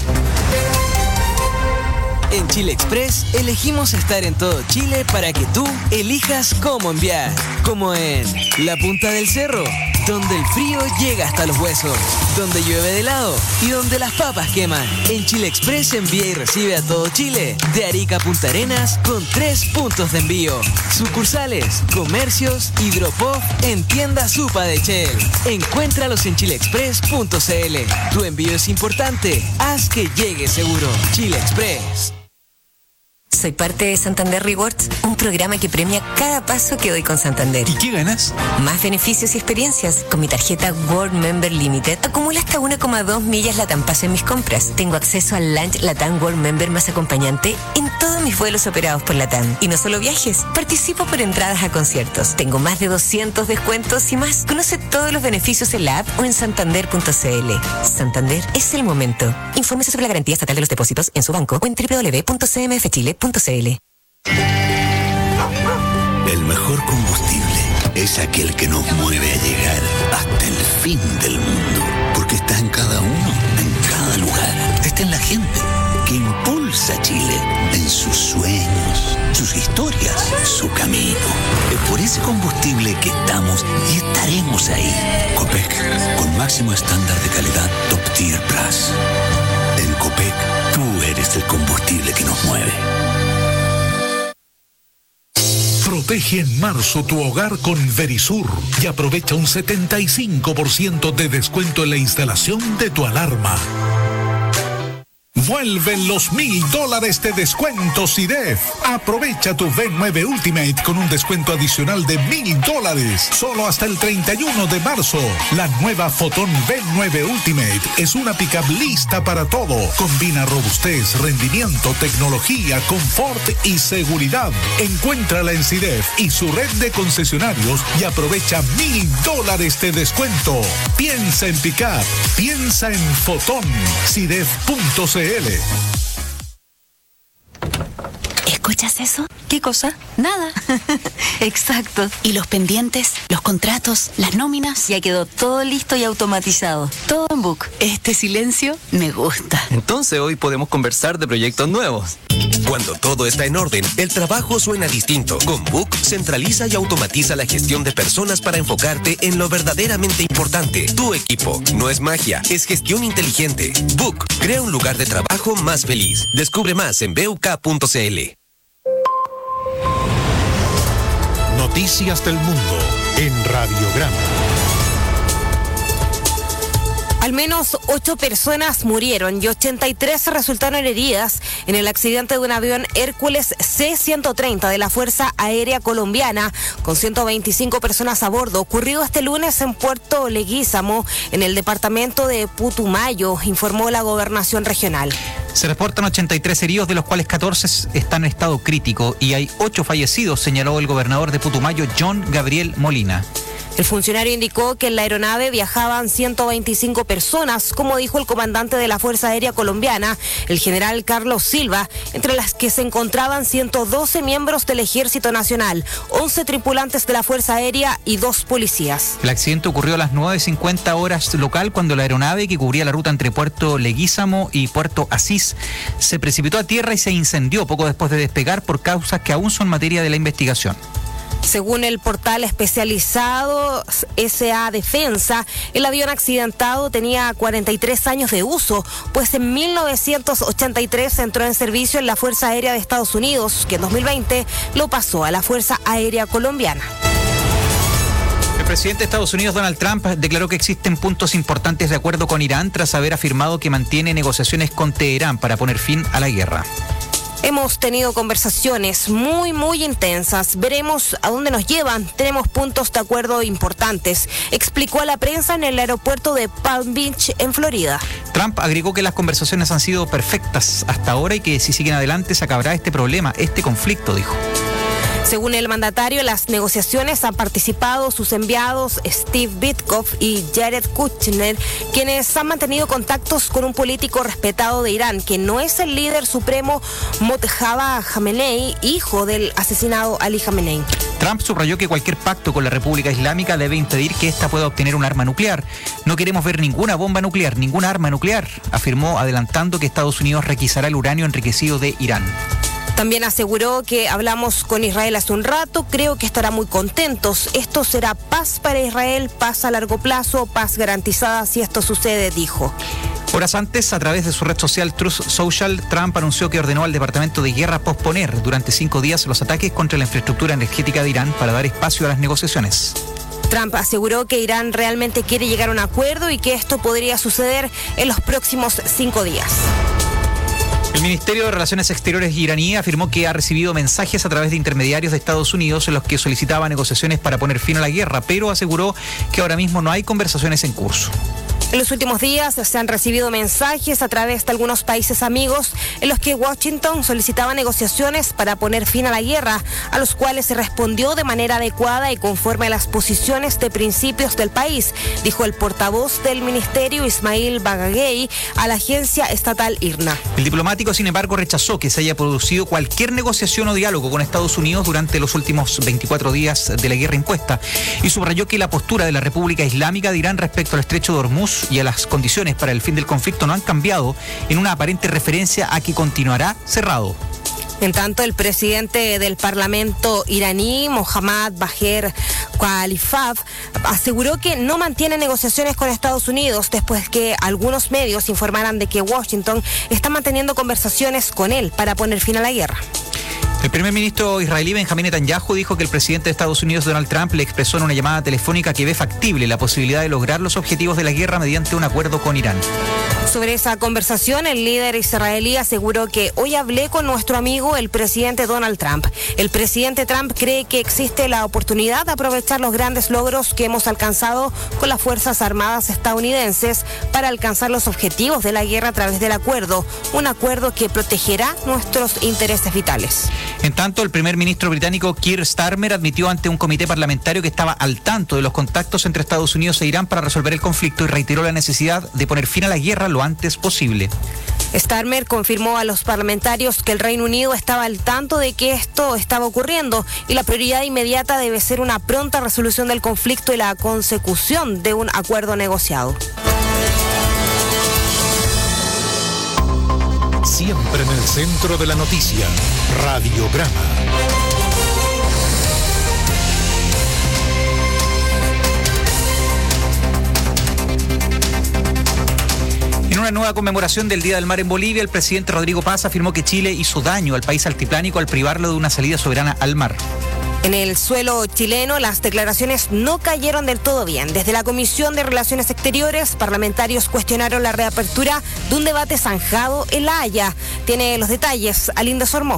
En Chile Express elegimos estar en todo Chile para que tú elijas cómo enviar. Como en La Punta del Cerro, donde el frío llega hasta los huesos, donde llueve de helado y donde las papas queman. En Chile Express envía y recibe a todo Chile, de Arica a Punta Arenas, con 3 puntos de envío. Sucursales, comercios, hidropop en tienda Supa de Shell. Encuéntralos en chileexpress.cl. Tu envío es importante, haz que llegue seguro. Chile Express. Soy parte de Santander Rewards, un programa que premia cada paso que doy con Santander. ¿Y qué ganas? Más beneficios y experiencias. Con mi tarjeta World Member Limited acumulo hasta 1,2 millas Latam Pass en mis compras. Tengo acceso al Lunch Latam World Member más acompañante en todos mis vuelos operados por Latam. Y no solo viajes, participo por entradas a conciertos. Tengo más de 200 descuentos y más. Conoce todos los beneficios en la app o en santander.cl. Santander es el momento. Infórmese sobre la garantía estatal de los depósitos en su banco o en www.cmfchile.cl. El mejor combustible es aquel que nos mueve a llegar hasta el fin del mundo, porque está en cada uno, en cada lugar. Está en la gente que impulsa a Chile en sus sueños, sus historias, su camino. Es por ese combustible que estamos y estaremos ahí. Copec, con máximo estándar de calidad Top Tier Plus. En Copec, tú eres el combustible que nos mueve. Protege en marzo tu hogar con Verisur y aprovecha un 75% de descuento en la instalación de tu alarma. Vuelven los $1,000 de descuento CIDEF. Aprovecha tu V9 Ultimate con un descuento adicional de $1,000 solo hasta el 31 de marzo. La nueva Fotón V9 Ultimate es una pickup lista para todo. Combina robustez, rendimiento, tecnología, confort y seguridad. Encuéntrala en CIDEF y su red de concesionarios y aprovecha $1,000 de descuento. Piensa en pickup, piensa en Fotón. CIDEF.cl. ¿Escuchas eso? ¿Qué cosa? Nada. Exacto. Y los pendientes, los contratos, las nóminas, ya quedó todo listo y automatizado. Todo en Book. Este silencio me gusta. Entonces hoy podemos conversar de proyectos nuevos. Cuando todo está en orden, el trabajo suena distinto. Con Book, centraliza y automatiza la gestión de personas para enfocarte en lo verdaderamente importante. Tu equipo. No es magia, es gestión inteligente. Book, crea un lugar de trabajo más feliz. Descubre más en buk.cl. Noticias del mundo en Radiograma. Al menos 8 personas murieron y 83 resultaron heridas en el accidente de un avión Hércules C-130 de la Fuerza Aérea Colombiana con 125 personas a bordo, ocurrido este lunes en Puerto Leguízamo, en el departamento de Putumayo, informó la Gobernación Regional. Se reportan 83 heridos, de los cuales 14 están en estado crítico y hay 8 fallecidos, señaló el gobernador de Putumayo, John Gabriel Molina. El funcionario indicó que en la aeronave viajaban 125 personas, como dijo el comandante de la Fuerza Aérea Colombiana, el general Carlos Silva, entre las que se encontraban 112 miembros del Ejército Nacional, 11 tripulantes de la Fuerza Aérea y 2 policías. El accidente ocurrió a las 9:50 horas local, cuando la aeronave que cubría la ruta entre Puerto Leguízamo y Puerto Asís se precipitó a tierra y se incendió poco después de despegar por causas que aún son materia de la investigación. Según el portal especializado SA Defensa, el avión accidentado tenía 43 años de uso, pues en 1983 entró en servicio en la Fuerza Aérea de Estados Unidos, que en 2020 lo pasó a la Fuerza Aérea Colombiana. El presidente de Estados Unidos, Donald Trump, declaró que existen puntos importantes de acuerdo con Irán tras haber afirmado que mantiene negociaciones con Teherán para poner fin a la guerra. Hemos tenido conversaciones muy intensas. Veremos a dónde nos llevan. Tenemos puntos de acuerdo importantes, explicó a la prensa en el aeropuerto de Palm Beach, en Florida. Trump agregó que las conversaciones han sido perfectas hasta ahora y que si siguen adelante se acabará este problema, este conflicto, dijo. Según el mandatario, en las negociaciones han participado sus enviados Steve Witkoff y Jared Kushner, quienes han mantenido contactos con un político respetado de Irán, que no es el líder supremo Mojtaba Khamenei, hijo del asesinado Ali Khamenei. Trump subrayó que cualquier pacto con la República Islámica debe impedir que ésta pueda obtener un arma nuclear. No queremos ver ninguna bomba nuclear, ninguna arma nuclear, afirmó, adelantando que Estados Unidos requisará el uranio enriquecido de Irán. También aseguró que hablamos con Israel hace un rato, creo que estarán muy contentos. Esto será paz para Israel, paz a largo plazo, paz garantizada si esto sucede, dijo. Horas antes, a través de su red social Truth Social, Trump anunció que ordenó al Departamento de Guerra posponer durante 5 días los ataques contra la infraestructura energética de Irán para dar espacio a las negociaciones. Trump aseguró que Irán realmente quiere llegar a un acuerdo y que esto podría suceder en los próximos 5 días. El Ministerio de Relaciones Exteriores iraní afirmó que ha recibido mensajes a través de intermediarios de Estados Unidos en los que solicitaba negociaciones para poner fin a la guerra, pero aseguró que ahora mismo no hay conversaciones en curso. En los últimos días se han recibido mensajes a través de algunos países amigos en los que Washington solicitaba negociaciones para poner fin a la guerra, a los cuales se respondió de manera adecuada y conforme a las posiciones de principios del país, dijo el portavoz del ministerio Ismail Baghaei a la agencia estatal IRNA. El diplomático, sin embargo, rechazó que se haya producido cualquier negociación o diálogo con Estados Unidos durante los últimos 24 días de la guerra impuesta y subrayó que la postura de la República Islámica de Irán respecto al estrecho de Hormuz y a las condiciones para el fin del conflicto no han cambiado en una aparente referencia a que continuará cerrado. En tanto, el presidente del Parlamento iraní, Mohammad Bagher Khalilzad, aseguró que no mantiene negociaciones con Estados Unidos después que algunos medios informaran de que Washington está manteniendo conversaciones con él para poner fin a la guerra. El primer ministro israelí Benjamín Netanyahu dijo que el presidente de Estados Unidos, Donald Trump, le expresó en una llamada telefónica que ve factible la posibilidad de lograr los objetivos de la guerra mediante un acuerdo con Irán. Sobre esa conversación, el líder israelí aseguró que hoy hablé con nuestro amigo, el presidente Donald Trump. El presidente Trump cree que existe la oportunidad de aprovechar los grandes logros que hemos alcanzado con las Fuerzas Armadas estadounidenses para alcanzar los objetivos de la guerra a través del acuerdo, un acuerdo que protegerá nuestros intereses vitales. En tanto, el primer ministro británico Keir Starmer admitió ante un comité parlamentario que estaba al tanto de los contactos entre Estados Unidos e Irán para resolver el conflicto y reiteró la necesidad de poner fin a la guerra lo antes posible. Starmer confirmó a los parlamentarios que el Reino Unido estaba al tanto de que esto estaba ocurriendo y la prioridad inmediata debe ser una pronta resolución del conflicto y la consecución de un acuerdo negociado. Siempre en el centro de la noticia, Radiograma. En una nueva conmemoración del Día del Mar en Bolivia, el presidente Rodrigo Paz afirmó que Chile hizo daño al país altiplánico al privarlo de una salida soberana al mar. En el suelo chileno, las declaraciones no cayeron del todo bien. Desde la Comisión de Relaciones Exteriores, parlamentarios cuestionaron la reapertura de un debate zanjado en La Haya. Tiene los detalles, Alinda Sormó.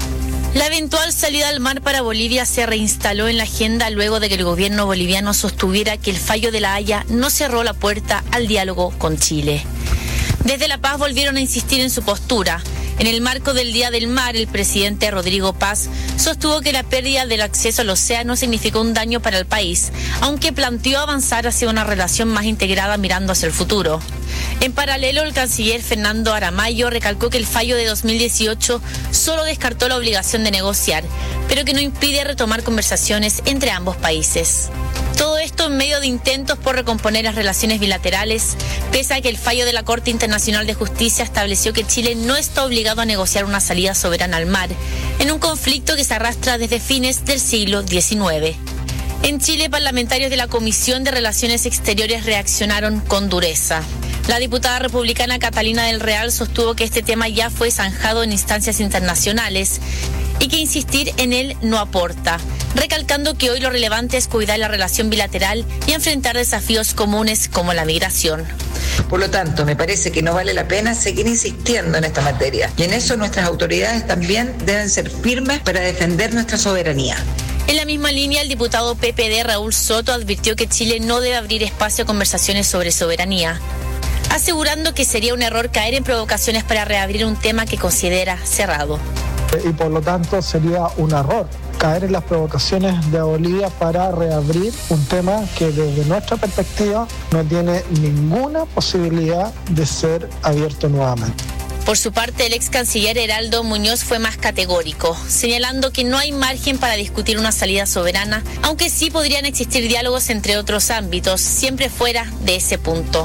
La eventual salida al mar para Bolivia se reinstaló en la agenda luego de que el gobierno boliviano sostuviera que el fallo de La Haya no cerró la puerta al diálogo con Chile. Desde La Paz volvieron a insistir en su postura. En el marco del Día del Mar, el presidente Rodrigo Paz sostuvo que la pérdida del acceso al océano significó un daño para el país, aunque planteó avanzar hacia una relación más integrada mirando hacia el futuro. En paralelo, el canciller Fernando Aramayo recalcó que el fallo de 2018 solo descartó la obligación de negociar, pero que no impide retomar conversaciones entre ambos países. Todo esto en medio de intentos por recomponer las relaciones bilaterales, pese a que el fallo de la Corte Internacional de Justicia estableció que Chile no está obligado a negociar una salida soberana al mar, en un conflicto que se arrastra desde fines del siglo XIX. En Chile, parlamentarios de la Comisión de Relaciones Exteriores reaccionaron con dureza. La diputada republicana Catalina del Real sostuvo que este tema ya fue zanjado en instancias internacionales y que insistir en él no aporta, recalcando que hoy lo relevante es cuidar la relación bilateral y enfrentar desafíos comunes como la migración. Por lo tanto, me parece que no vale la pena seguir insistiendo en esta materia y en eso nuestras autoridades también deben ser firmes para defender nuestra soberanía. En la misma línea, el diputado PPD Raúl Soto advirtió que Chile no debe abrir espacio a conversaciones sobre soberanía, asegurando que sería un error caer en provocaciones para reabrir un tema que considera cerrado. Y por lo tanto sería un error caer en las provocaciones de Bolivia para reabrir un tema que desde nuestra perspectiva no tiene ninguna posibilidad de ser abierto nuevamente. Por su parte, el ex canciller Heraldo Muñoz fue más categórico, señalando que no hay margen para discutir una salida soberana, aunque sí podrían existir diálogos entre otros ámbitos, siempre fuera de ese punto.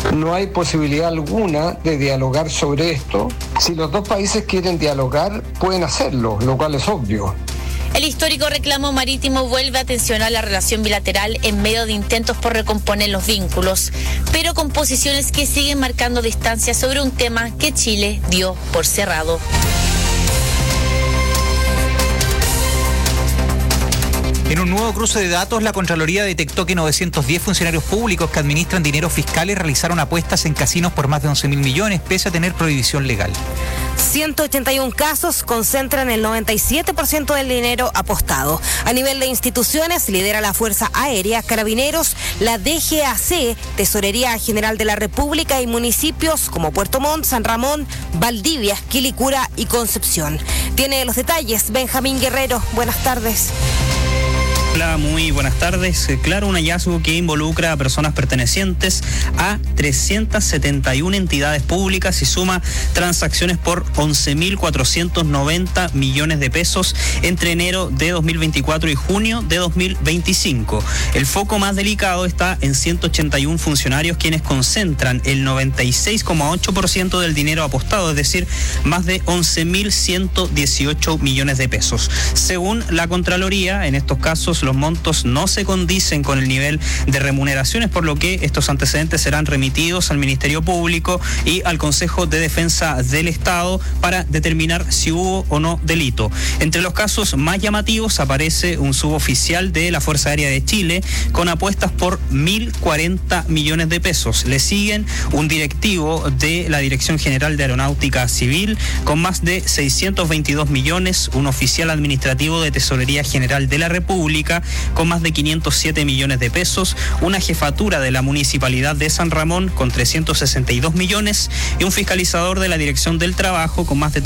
No hay posibilidad alguna de dialogar sobre esto. Si los dos países quieren dialogar, pueden hacerlo, lo cual es obvio. El histórico reclamo marítimo vuelve a tensionar la relación bilateral en medio de intentos por recomponer los vínculos, pero con posiciones que siguen marcando distancia sobre un tema que Chile dio por cerrado. En un nuevo cruce de datos, la Contraloría detectó que 910 funcionarios públicos que administran dinero fiscales realizaron apuestas en casinos por más de 11.000 millones, pese a tener prohibición legal. 181 casos concentran el 97% del dinero apostado. A nivel de instituciones, lidera la Fuerza Aérea, Carabineros, la DGAC, Tesorería General de la República y municipios como Puerto Montt, San Ramón, Valdivia, Quilicura y Concepción. Tiene los detalles Benjamín Guerrero. Buenas tardes. Hola, muy buenas tardes. Claro, un hallazgo que involucra a personas pertenecientes a 371 entidades públicas y suma transacciones por 11.490 millones de pesos entre enero de 2024 y junio de 2025. El foco más delicado está en 181 funcionarios, quienes concentran el 96,8% del dinero apostado, es decir, más de 11.118 millones de pesos. Según la Contraloría, en estos casos los montos no se condicen con el nivel de remuneraciones, por lo que estos antecedentes serán remitidos al Ministerio Público y al Consejo de Defensa del Estado para determinar si hubo o no delito. Entre los casos más llamativos aparece un suboficial de la Fuerza Aérea de Chile con apuestas por 1.040 millones de pesos. Le siguen un directivo de la Dirección General de Aeronáutica Civil con más de 622 millones, un oficial administrativo de Tesorería General de la República con más de 507 millones de pesos, una jefatura de la Municipalidad de San Ramón con 362 millones y un fiscalizador de la Dirección del Trabajo con más de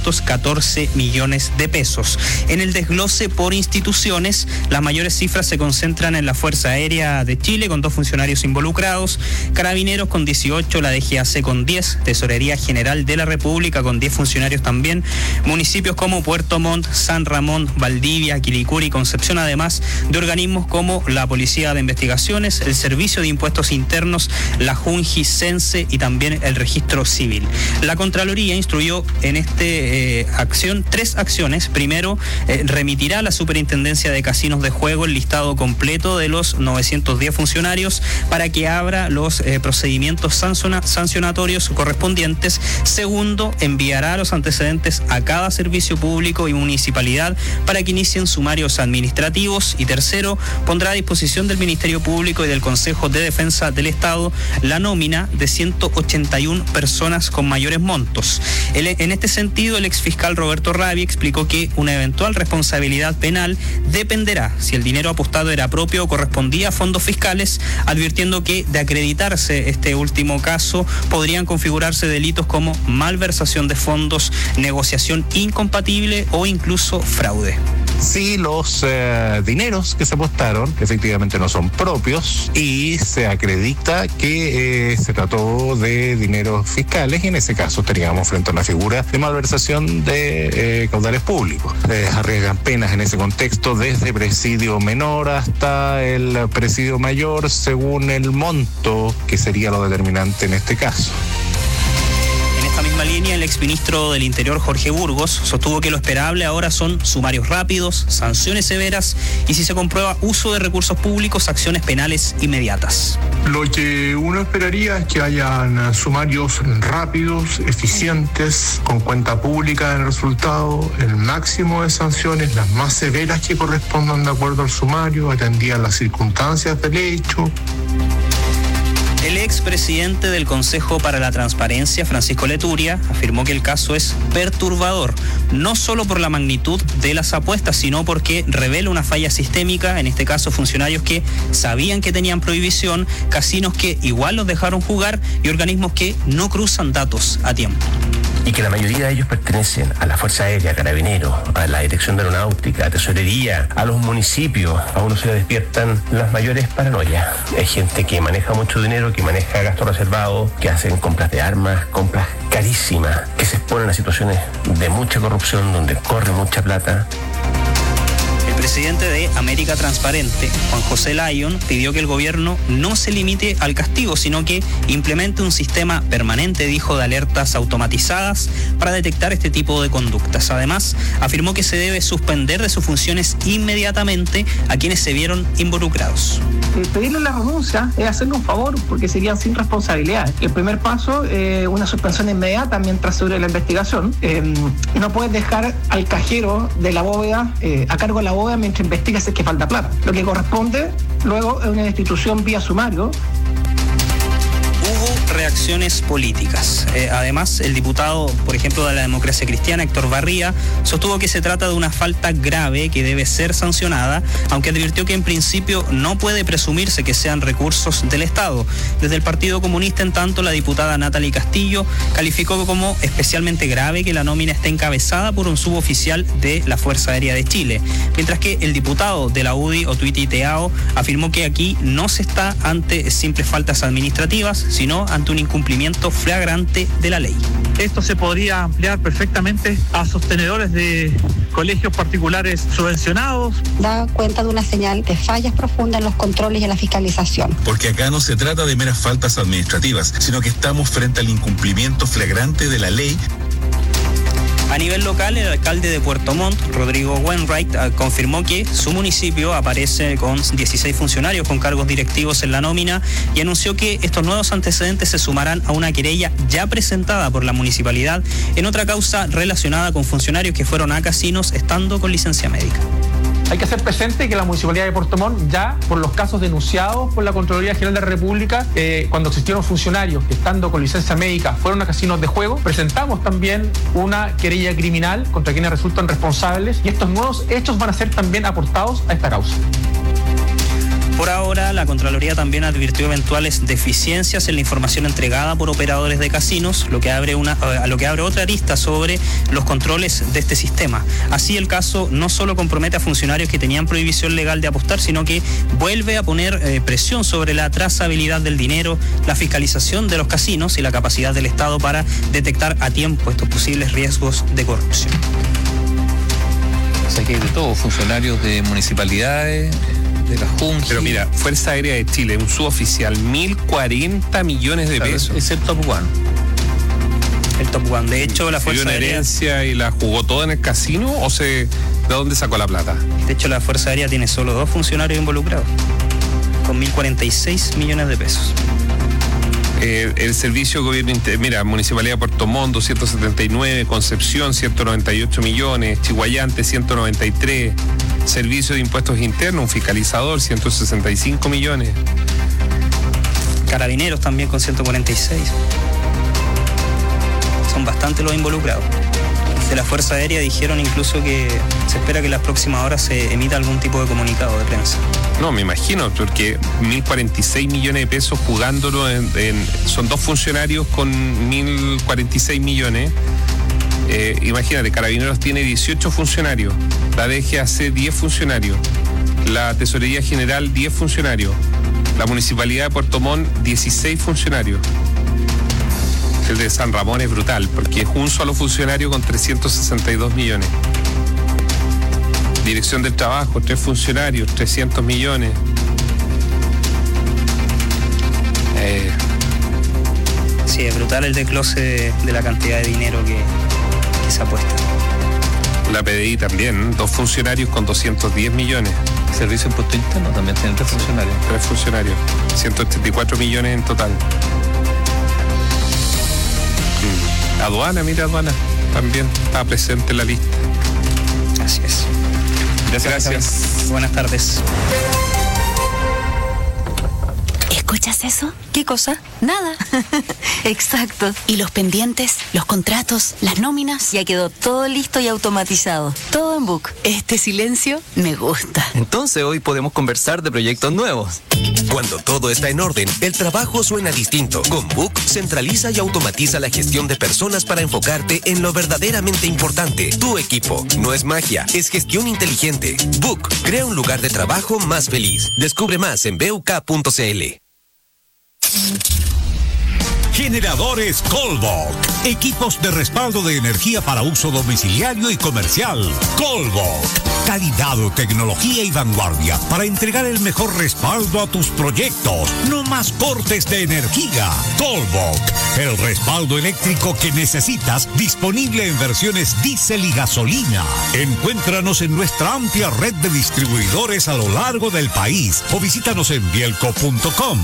314 millones de pesos. En el desglose por instituciones, las mayores cifras se concentran en la Fuerza Aérea de Chile con 2 funcionarios involucrados, Carabineros con 18, la DGAC con 10, Tesorería General de la República con 10 funcionarios también, municipios como Puerto Montt, San Ramón, Valdivia, Quilicura y Concepción, además de organismos como la Policía de Investigaciones, el Servicio de Impuestos Internos, la Junji, Sense y también el Registro Civil. La Contraloría instruyó en acción 3 acciones. Primero, remitirá a la Superintendencia de Casinos de Juego el listado completo de los 910 funcionarios para que abra los procedimientos sancionatorios correspondientes. Segundo, enviará los antecedentes a cada servicio público y municipalidad para que inicien sumarios administrativos. Y tercero, pondrá a disposición del Ministerio Público y del Consejo de Defensa del Estado la nómina de 181 personas con mayores montos. En este sentido, el exfiscal Roberto Rabi explicó que una eventual responsabilidad penal dependerá si el dinero apostado era propio o correspondía a fondos fiscales, advirtiendo que de acreditarse este último caso podrían configurarse delitos como malversación de fondos, negociación incompatible o incluso fraude. Si los dineros que se apostaron efectivamente no son propios y se acredita que se trató de dineros fiscales, y en ese caso estaríamos frente a una figura de malversación de caudales públicos. Arriesgan penas en ese contexto desde presidio menor hasta el presidio mayor, según el monto que sería lo determinante en este caso. En esta misma línea, el exministro del Interior, Jorge Burgos, sostuvo que lo esperable ahora son sumarios rápidos, sanciones severas y, si se comprueba uso de recursos públicos, acciones penales inmediatas. Lo que uno esperaría es que hayan sumarios rápidos, eficientes, con cuenta pública en el resultado, el máximo de sanciones, las más severas que correspondan de acuerdo al sumario, atendidas las circunstancias del hecho. El expresidente del Consejo para la Transparencia, Francisco Leturia, afirmó que el caso es perturbador, no solo por la magnitud de las apuestas, sino porque revela una falla sistémica, en este caso funcionarios que sabían que tenían prohibición, casinos que igual los dejaron jugar y organismos que no cruzan datos a tiempo. Y que la mayoría de ellos pertenecen a la Fuerza Aérea, Carabineros, a la Dirección de Aeronáutica, a Tesorería, a los municipios. A uno se le despiertan las mayores paranoias. Hay gente que maneja mucho dinero, que maneja gastos reservados, que hacen compras de armas, compras carísimas, que se exponen a situaciones de mucha corrupción, donde corre mucha plata. El presidente de América Transparente, Juan José Lyon, pidió que el gobierno no se limite al castigo, sino que implemente un sistema permanente, dijo, de alertas automatizadas para detectar este tipo de conductas. Además, afirmó que se debe suspender de sus funciones inmediatamente a quienes se vieron involucrados. Pedirle la renuncia es hacerle un favor, porque serían sin responsabilidad. El primer paso, una suspensión inmediata mientras se dure la investigación. No puedes dejar al cajero de la bóveda a cargo de la bóveda mientras investigas si es que falta plata. Lo que corresponde luego es una destitución vía sumario. Hubo reacciones políticas. Además, el diputado, por ejemplo, de la Democracia Cristiana, Héctor Barría, sostuvo que se trata de una falta grave que debe ser sancionada, aunque advirtió que en principio no puede presumirse que sean recursos del Estado. Desde el Partido Comunista, en tanto, la diputada Natalie Castillo calificó como especialmente grave que la nómina esté encabezada por un suboficial de la Fuerza Aérea de Chile, mientras que el diputado de la UDI, Otuiti Teao, afirmó que aquí no se está ante simples faltas administrativas, sino ante un incumplimiento flagrante de la ley. Esto se podría ampliar perfectamente a sostenedores de colegios particulares subvencionados. Da cuenta de una señal de fallas profundas en los controles y en la fiscalización. Porque acá no se trata de meras faltas administrativas, sino que estamos frente al incumplimiento flagrante de la ley. A nivel local, el alcalde de Puerto Montt, Rodrigo Wainwright, confirmó que su municipio aparece con 16 funcionarios con cargos directivos en la nómina y anunció que estos nuevos antecedentes se sumarán a una querella ya presentada por la municipalidad en otra causa relacionada con funcionarios que fueron a casinos estando con licencia médica. Hay que hacer presente que la Municipalidad de Puerto Montt ya, por los casos denunciados por la Contraloría General de la República, cuando existieron funcionarios que estando con licencia médica fueron a casinos de juego, presentamos también una querella criminal contra quienes resultan responsables y estos nuevos hechos van a ser también aportados a esta causa. Por ahora, la Contraloría también advirtió eventuales deficiencias en la información entregada por operadores de casinos, lo que abre otra arista sobre los controles de este sistema. Así, el caso no solo compromete a funcionarios que tenían prohibición legal de apostar, sino que vuelve a poner presión sobre la trazabilidad del dinero, la fiscalización de los casinos y la capacidad del Estado para detectar a tiempo estos posibles riesgos de corrupción. O sea que hay de todo, funcionarios de municipalidades, de la Junta. Pero mira, Fuerza Aérea de Chile, un suboficial, 1.040 millones de pesos. Es el Top One. El Top One. De hecho, la Fuerza Aérea... herencia y la jugó toda en el casino o ¿de dónde sacó la plata? De hecho, la Fuerza Aérea tiene solo 2 funcionarios involucrados, con 1.046 millones de pesos. El servicio de gobierno, mira, Municipalidad de Puerto Montt, 279, Concepción, 198 millones, Chihuayante, 193, Servicio de Impuestos Internos, un fiscalizador, 165 millones. Carabineros también con 146. Son bastante los involucrados. De la Fuerza Aérea dijeron incluso que se espera que en las próximas horas se emita algún tipo de comunicado de prensa. No, me imagino, porque 1.046 millones de pesos jugándolo son 2 funcionarios con 1.046 millones. Imagínate, Carabineros tiene 18 funcionarios, la DGAC 10 funcionarios, la Tesorería General 10 funcionarios, la Municipalidad de Puerto Montt 16 funcionarios. El de San Ramón es brutal, porque es un solo funcionario con 362 millones. Dirección del Trabajo, 3 funcionarios, 300 millones. Sí, es brutal el desglose de la cantidad de dinero que se apuesta. La PDI también, 2 funcionarios con 210 millones. Servicio de Impuesto Interno también tiene 3 funcionarios. 3 funcionarios, 184 millones en total. Aduana, mira, Aduana también está presente en la lista. Así es. Gracias. Buenas tardes. ¿Escuchas eso? ¿Qué cosa? Nada. Exacto. ¿Y los pendientes, los contratos, las nóminas? Ya quedó todo listo y automatizado. Todo en Book. Este silencio me gusta. Entonces hoy podemos conversar de proyectos nuevos. Cuando todo está en orden, el trabajo suena distinto. Con Book, centraliza y automatiza la gestión de personas para enfocarte en lo verdaderamente importante. Tu equipo. No es magia, es gestión inteligente. Book, crea un lugar de trabajo más feliz. Descubre más en buk.cl. Generadores Colbok. Equipos de respaldo de energía para uso domiciliario y comercial. Colbok. Calidad, tecnología y vanguardia para entregar el mejor respaldo a tus proyectos. No más cortes de energía. Colbok. El respaldo eléctrico que necesitas, disponible en versiones diésel y gasolina. Encuéntranos en nuestra amplia red de distribuidores a lo largo del país o visítanos en bielco.com.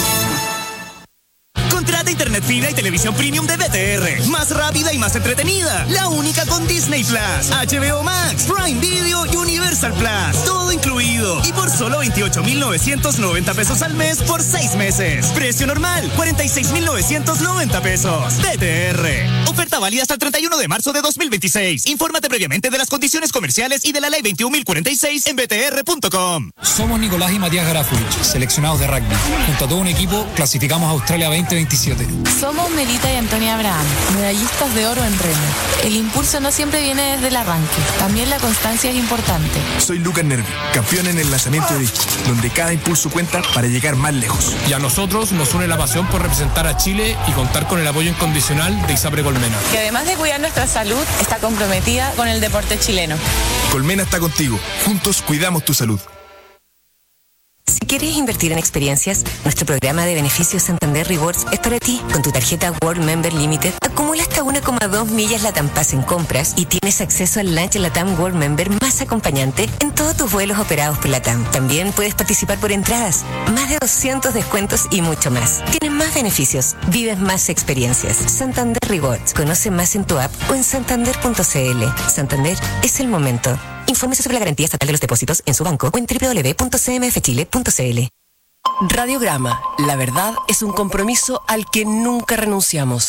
Contrata internet fibra y televisión premium de BTR. Más rápida y más entretenida. La única con Disney Plus, HBO Max, Prime Video y Universal Plus. Todo incluido. Y por solo 28,990 pesos al mes por 6 meses. Precio normal, 46,990 pesos. BTR. Oferta válida hasta el 31 de marzo de 2026. Infórmate previamente de las condiciones comerciales y de la ley 21.046 en btr.com. Somos Nicolás y Matías Garafuich, seleccionados de rugby. Junto a todo un equipo, clasificamos a Australia 2027. Somos Melita y Antonia Abraham, medallistas de oro en remo. El impulso no siempre viene desde el arranque, también la constancia es importante. Soy Lucas Nervi, campeón en el lanzamiento de disco, donde cada impulso cuenta para llegar más lejos. Y a nosotros nos une la pasión por representar a Chile y contar con el apoyo incondicional de Isapre Colmena, que además de cuidar nuestra salud, está comprometida con el deporte chileno. Colmena está contigo, juntos cuidamos tu salud. Si quieres invertir en experiencias, nuestro programa de beneficios Santander Rewards es para ti. Con tu tarjeta World Member Limited, acumula hasta 1,2 millas LATAM Pass en compras y tienes acceso al lunch LATAM World Member más acompañante en todos tus vuelos operados por LATAM. También puedes participar por entradas, más de 200 descuentos y mucho más. Tienes más beneficios, vives más experiencias. Santander Rewards. Conoce más en tu app o en santander.cl. Santander es el momento. Infórmese sobre la garantía estatal de los depósitos en su banco o en www.cmfchile.cl. Radiograma. La verdad es un compromiso al que nunca renunciamos.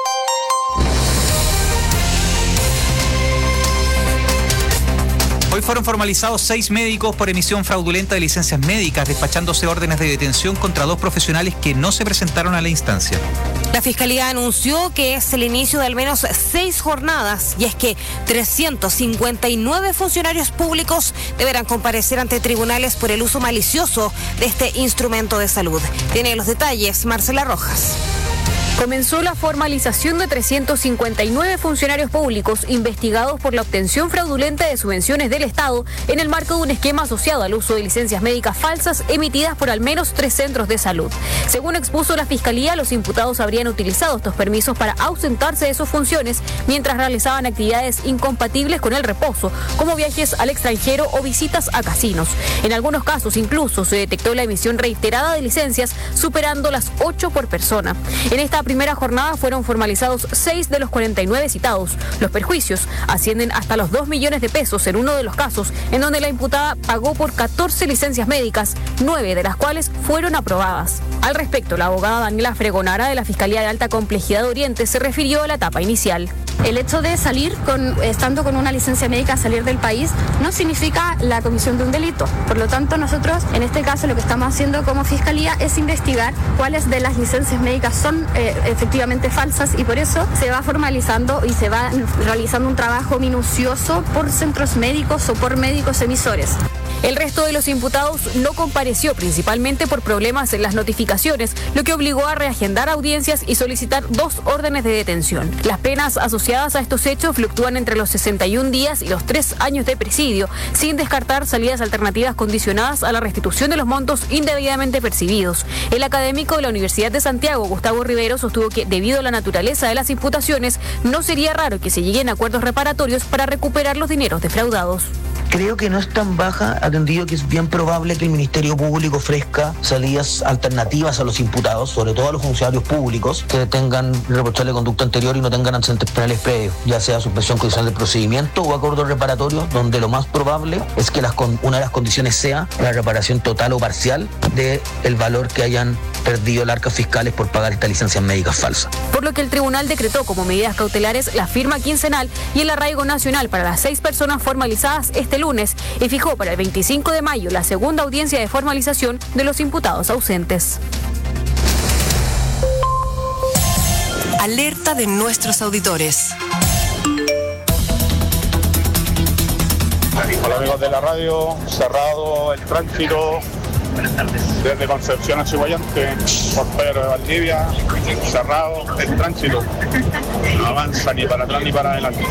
Hoy fueron formalizados 6 médicos por emisión fraudulenta de licencias médicas, despachándose órdenes de detención contra 2 profesionales que no se presentaron a la instancia. La Fiscalía anunció que es el inicio de al menos 6 jornadas y es que 359 funcionarios públicos deberán comparecer ante tribunales por el uso malicioso de este instrumento de salud. Tiene los detalles Marcela Rojas. Comenzó la formalización de 359 funcionarios públicos investigados por la obtención fraudulenta de subvenciones del Estado en el marco de un esquema asociado al uso de licencias médicas falsas emitidas por al menos 3 centros de salud. Según expuso la Fiscalía, los imputados habrían utilizado estos permisos para ausentarse de sus funciones mientras realizaban actividades incompatibles con el reposo, como viajes al extranjero o visitas a casinos. En algunos casos incluso se detectó la emisión reiterada de licencias, superando las 8 por persona. En esta primera jornada fueron formalizados 6 de los 49 citados. Los perjuicios ascienden hasta los 2 millones de pesos en uno de los casos, en donde la imputada pagó por 14 licencias médicas, 9 de las cuales fueron aprobadas. Al respecto, la abogada Daniela Fregonara de la Fiscalía de Alta Complejidad de Oriente se refirió a la etapa inicial. El hecho de salir estando con una licencia médica, salir del país, no significa la comisión de un delito. Por lo tanto, nosotros, en este caso, lo que estamos haciendo como Fiscalía es investigar cuáles de las licencias médicas son efectivamente falsas y por eso se va formalizando y se va realizando un trabajo minucioso por centros médicos o por médicos emisores. El resto de los imputados no compareció principalmente por problemas en las notificaciones, lo que obligó a reagendar audiencias y solicitar 2 órdenes de detención. Las penas asociadas a estos hechos fluctúan entre los 61 días y los 3 años de presidio, sin descartar salidas alternativas condicionadas a la restitución de los montos indebidamente percibidos. El académico de la Universidad de Santiago, Gustavo Rivero, sostuvo que debido a la naturaleza de las imputaciones, no sería raro que se lleguen a acuerdos reparatorios para recuperar los dineros defraudados. Creo que no es tan baja, atendido que es bien probable que el Ministerio Público ofrezca salidas alternativas a los imputados, sobre todo a los funcionarios públicos, que tengan reprochable conducta anterior y no tengan antecedentes penales previos, ya sea suspensión condicional del procedimiento o acuerdo reparatorio, donde lo más probable es que una de las condiciones sea la reparación total o parcial del valor que hayan perdido las arcas fiscales por pagar estas licencias médicas falsas. Por lo que el tribunal decretó como medidas cautelares la firma quincenal y el arraigo nacional para las 6 personas formalizadas este lunes y fijó para el 25 de mayo la segunda audiencia de formalización de los imputados ausentes. Alerta de nuestros auditores. Hola amigos de la radio, cerrado el tránsito Buenas tardes. Desde Concepción a Chihuayante, por Pedro de Valdivia, cerrado el tránsito. No avanza ni para atrás ni para adelante.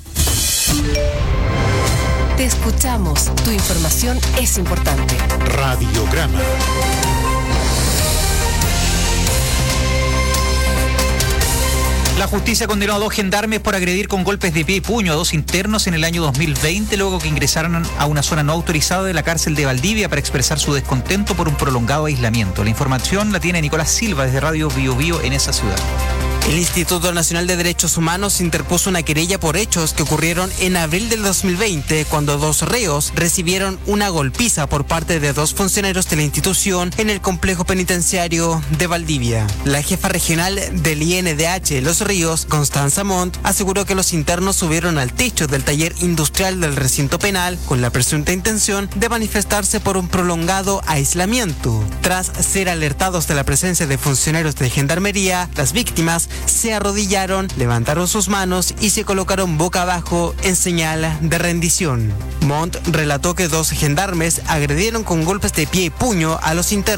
Te escuchamos. Tu información es importante. Radiograma. La justicia condenó a 2 gendarmes por agredir con golpes de pie y puño a 2 internos en el año 2020, luego que ingresaron a una zona no autorizada de la cárcel de Valdivia para expresar su descontento por un prolongado aislamiento. La información la tiene Nicolás Silva desde Radio Bio Bio en esa ciudad. El Instituto Nacional de Derechos Humanos interpuso una querella por hechos que ocurrieron en abril del 2020, cuando 2 reos recibieron una golpiza por parte de 2 funcionarios de la institución en el complejo penitenciario de Valdivia. La jefa regional del INDH Los Ríos, Constanza Montt, aseguró que los internos subieron al techo del taller industrial del recinto penal con la presunta intención de manifestarse por un prolongado aislamiento. Tras ser alertados de la presencia de funcionarios de gendarmería, las víctimas se arrodillaron, levantaron sus manos y se colocaron boca abajo en señal de rendición. Montt relató que 2 gendarmes agredieron con golpes de pie y puño a los internos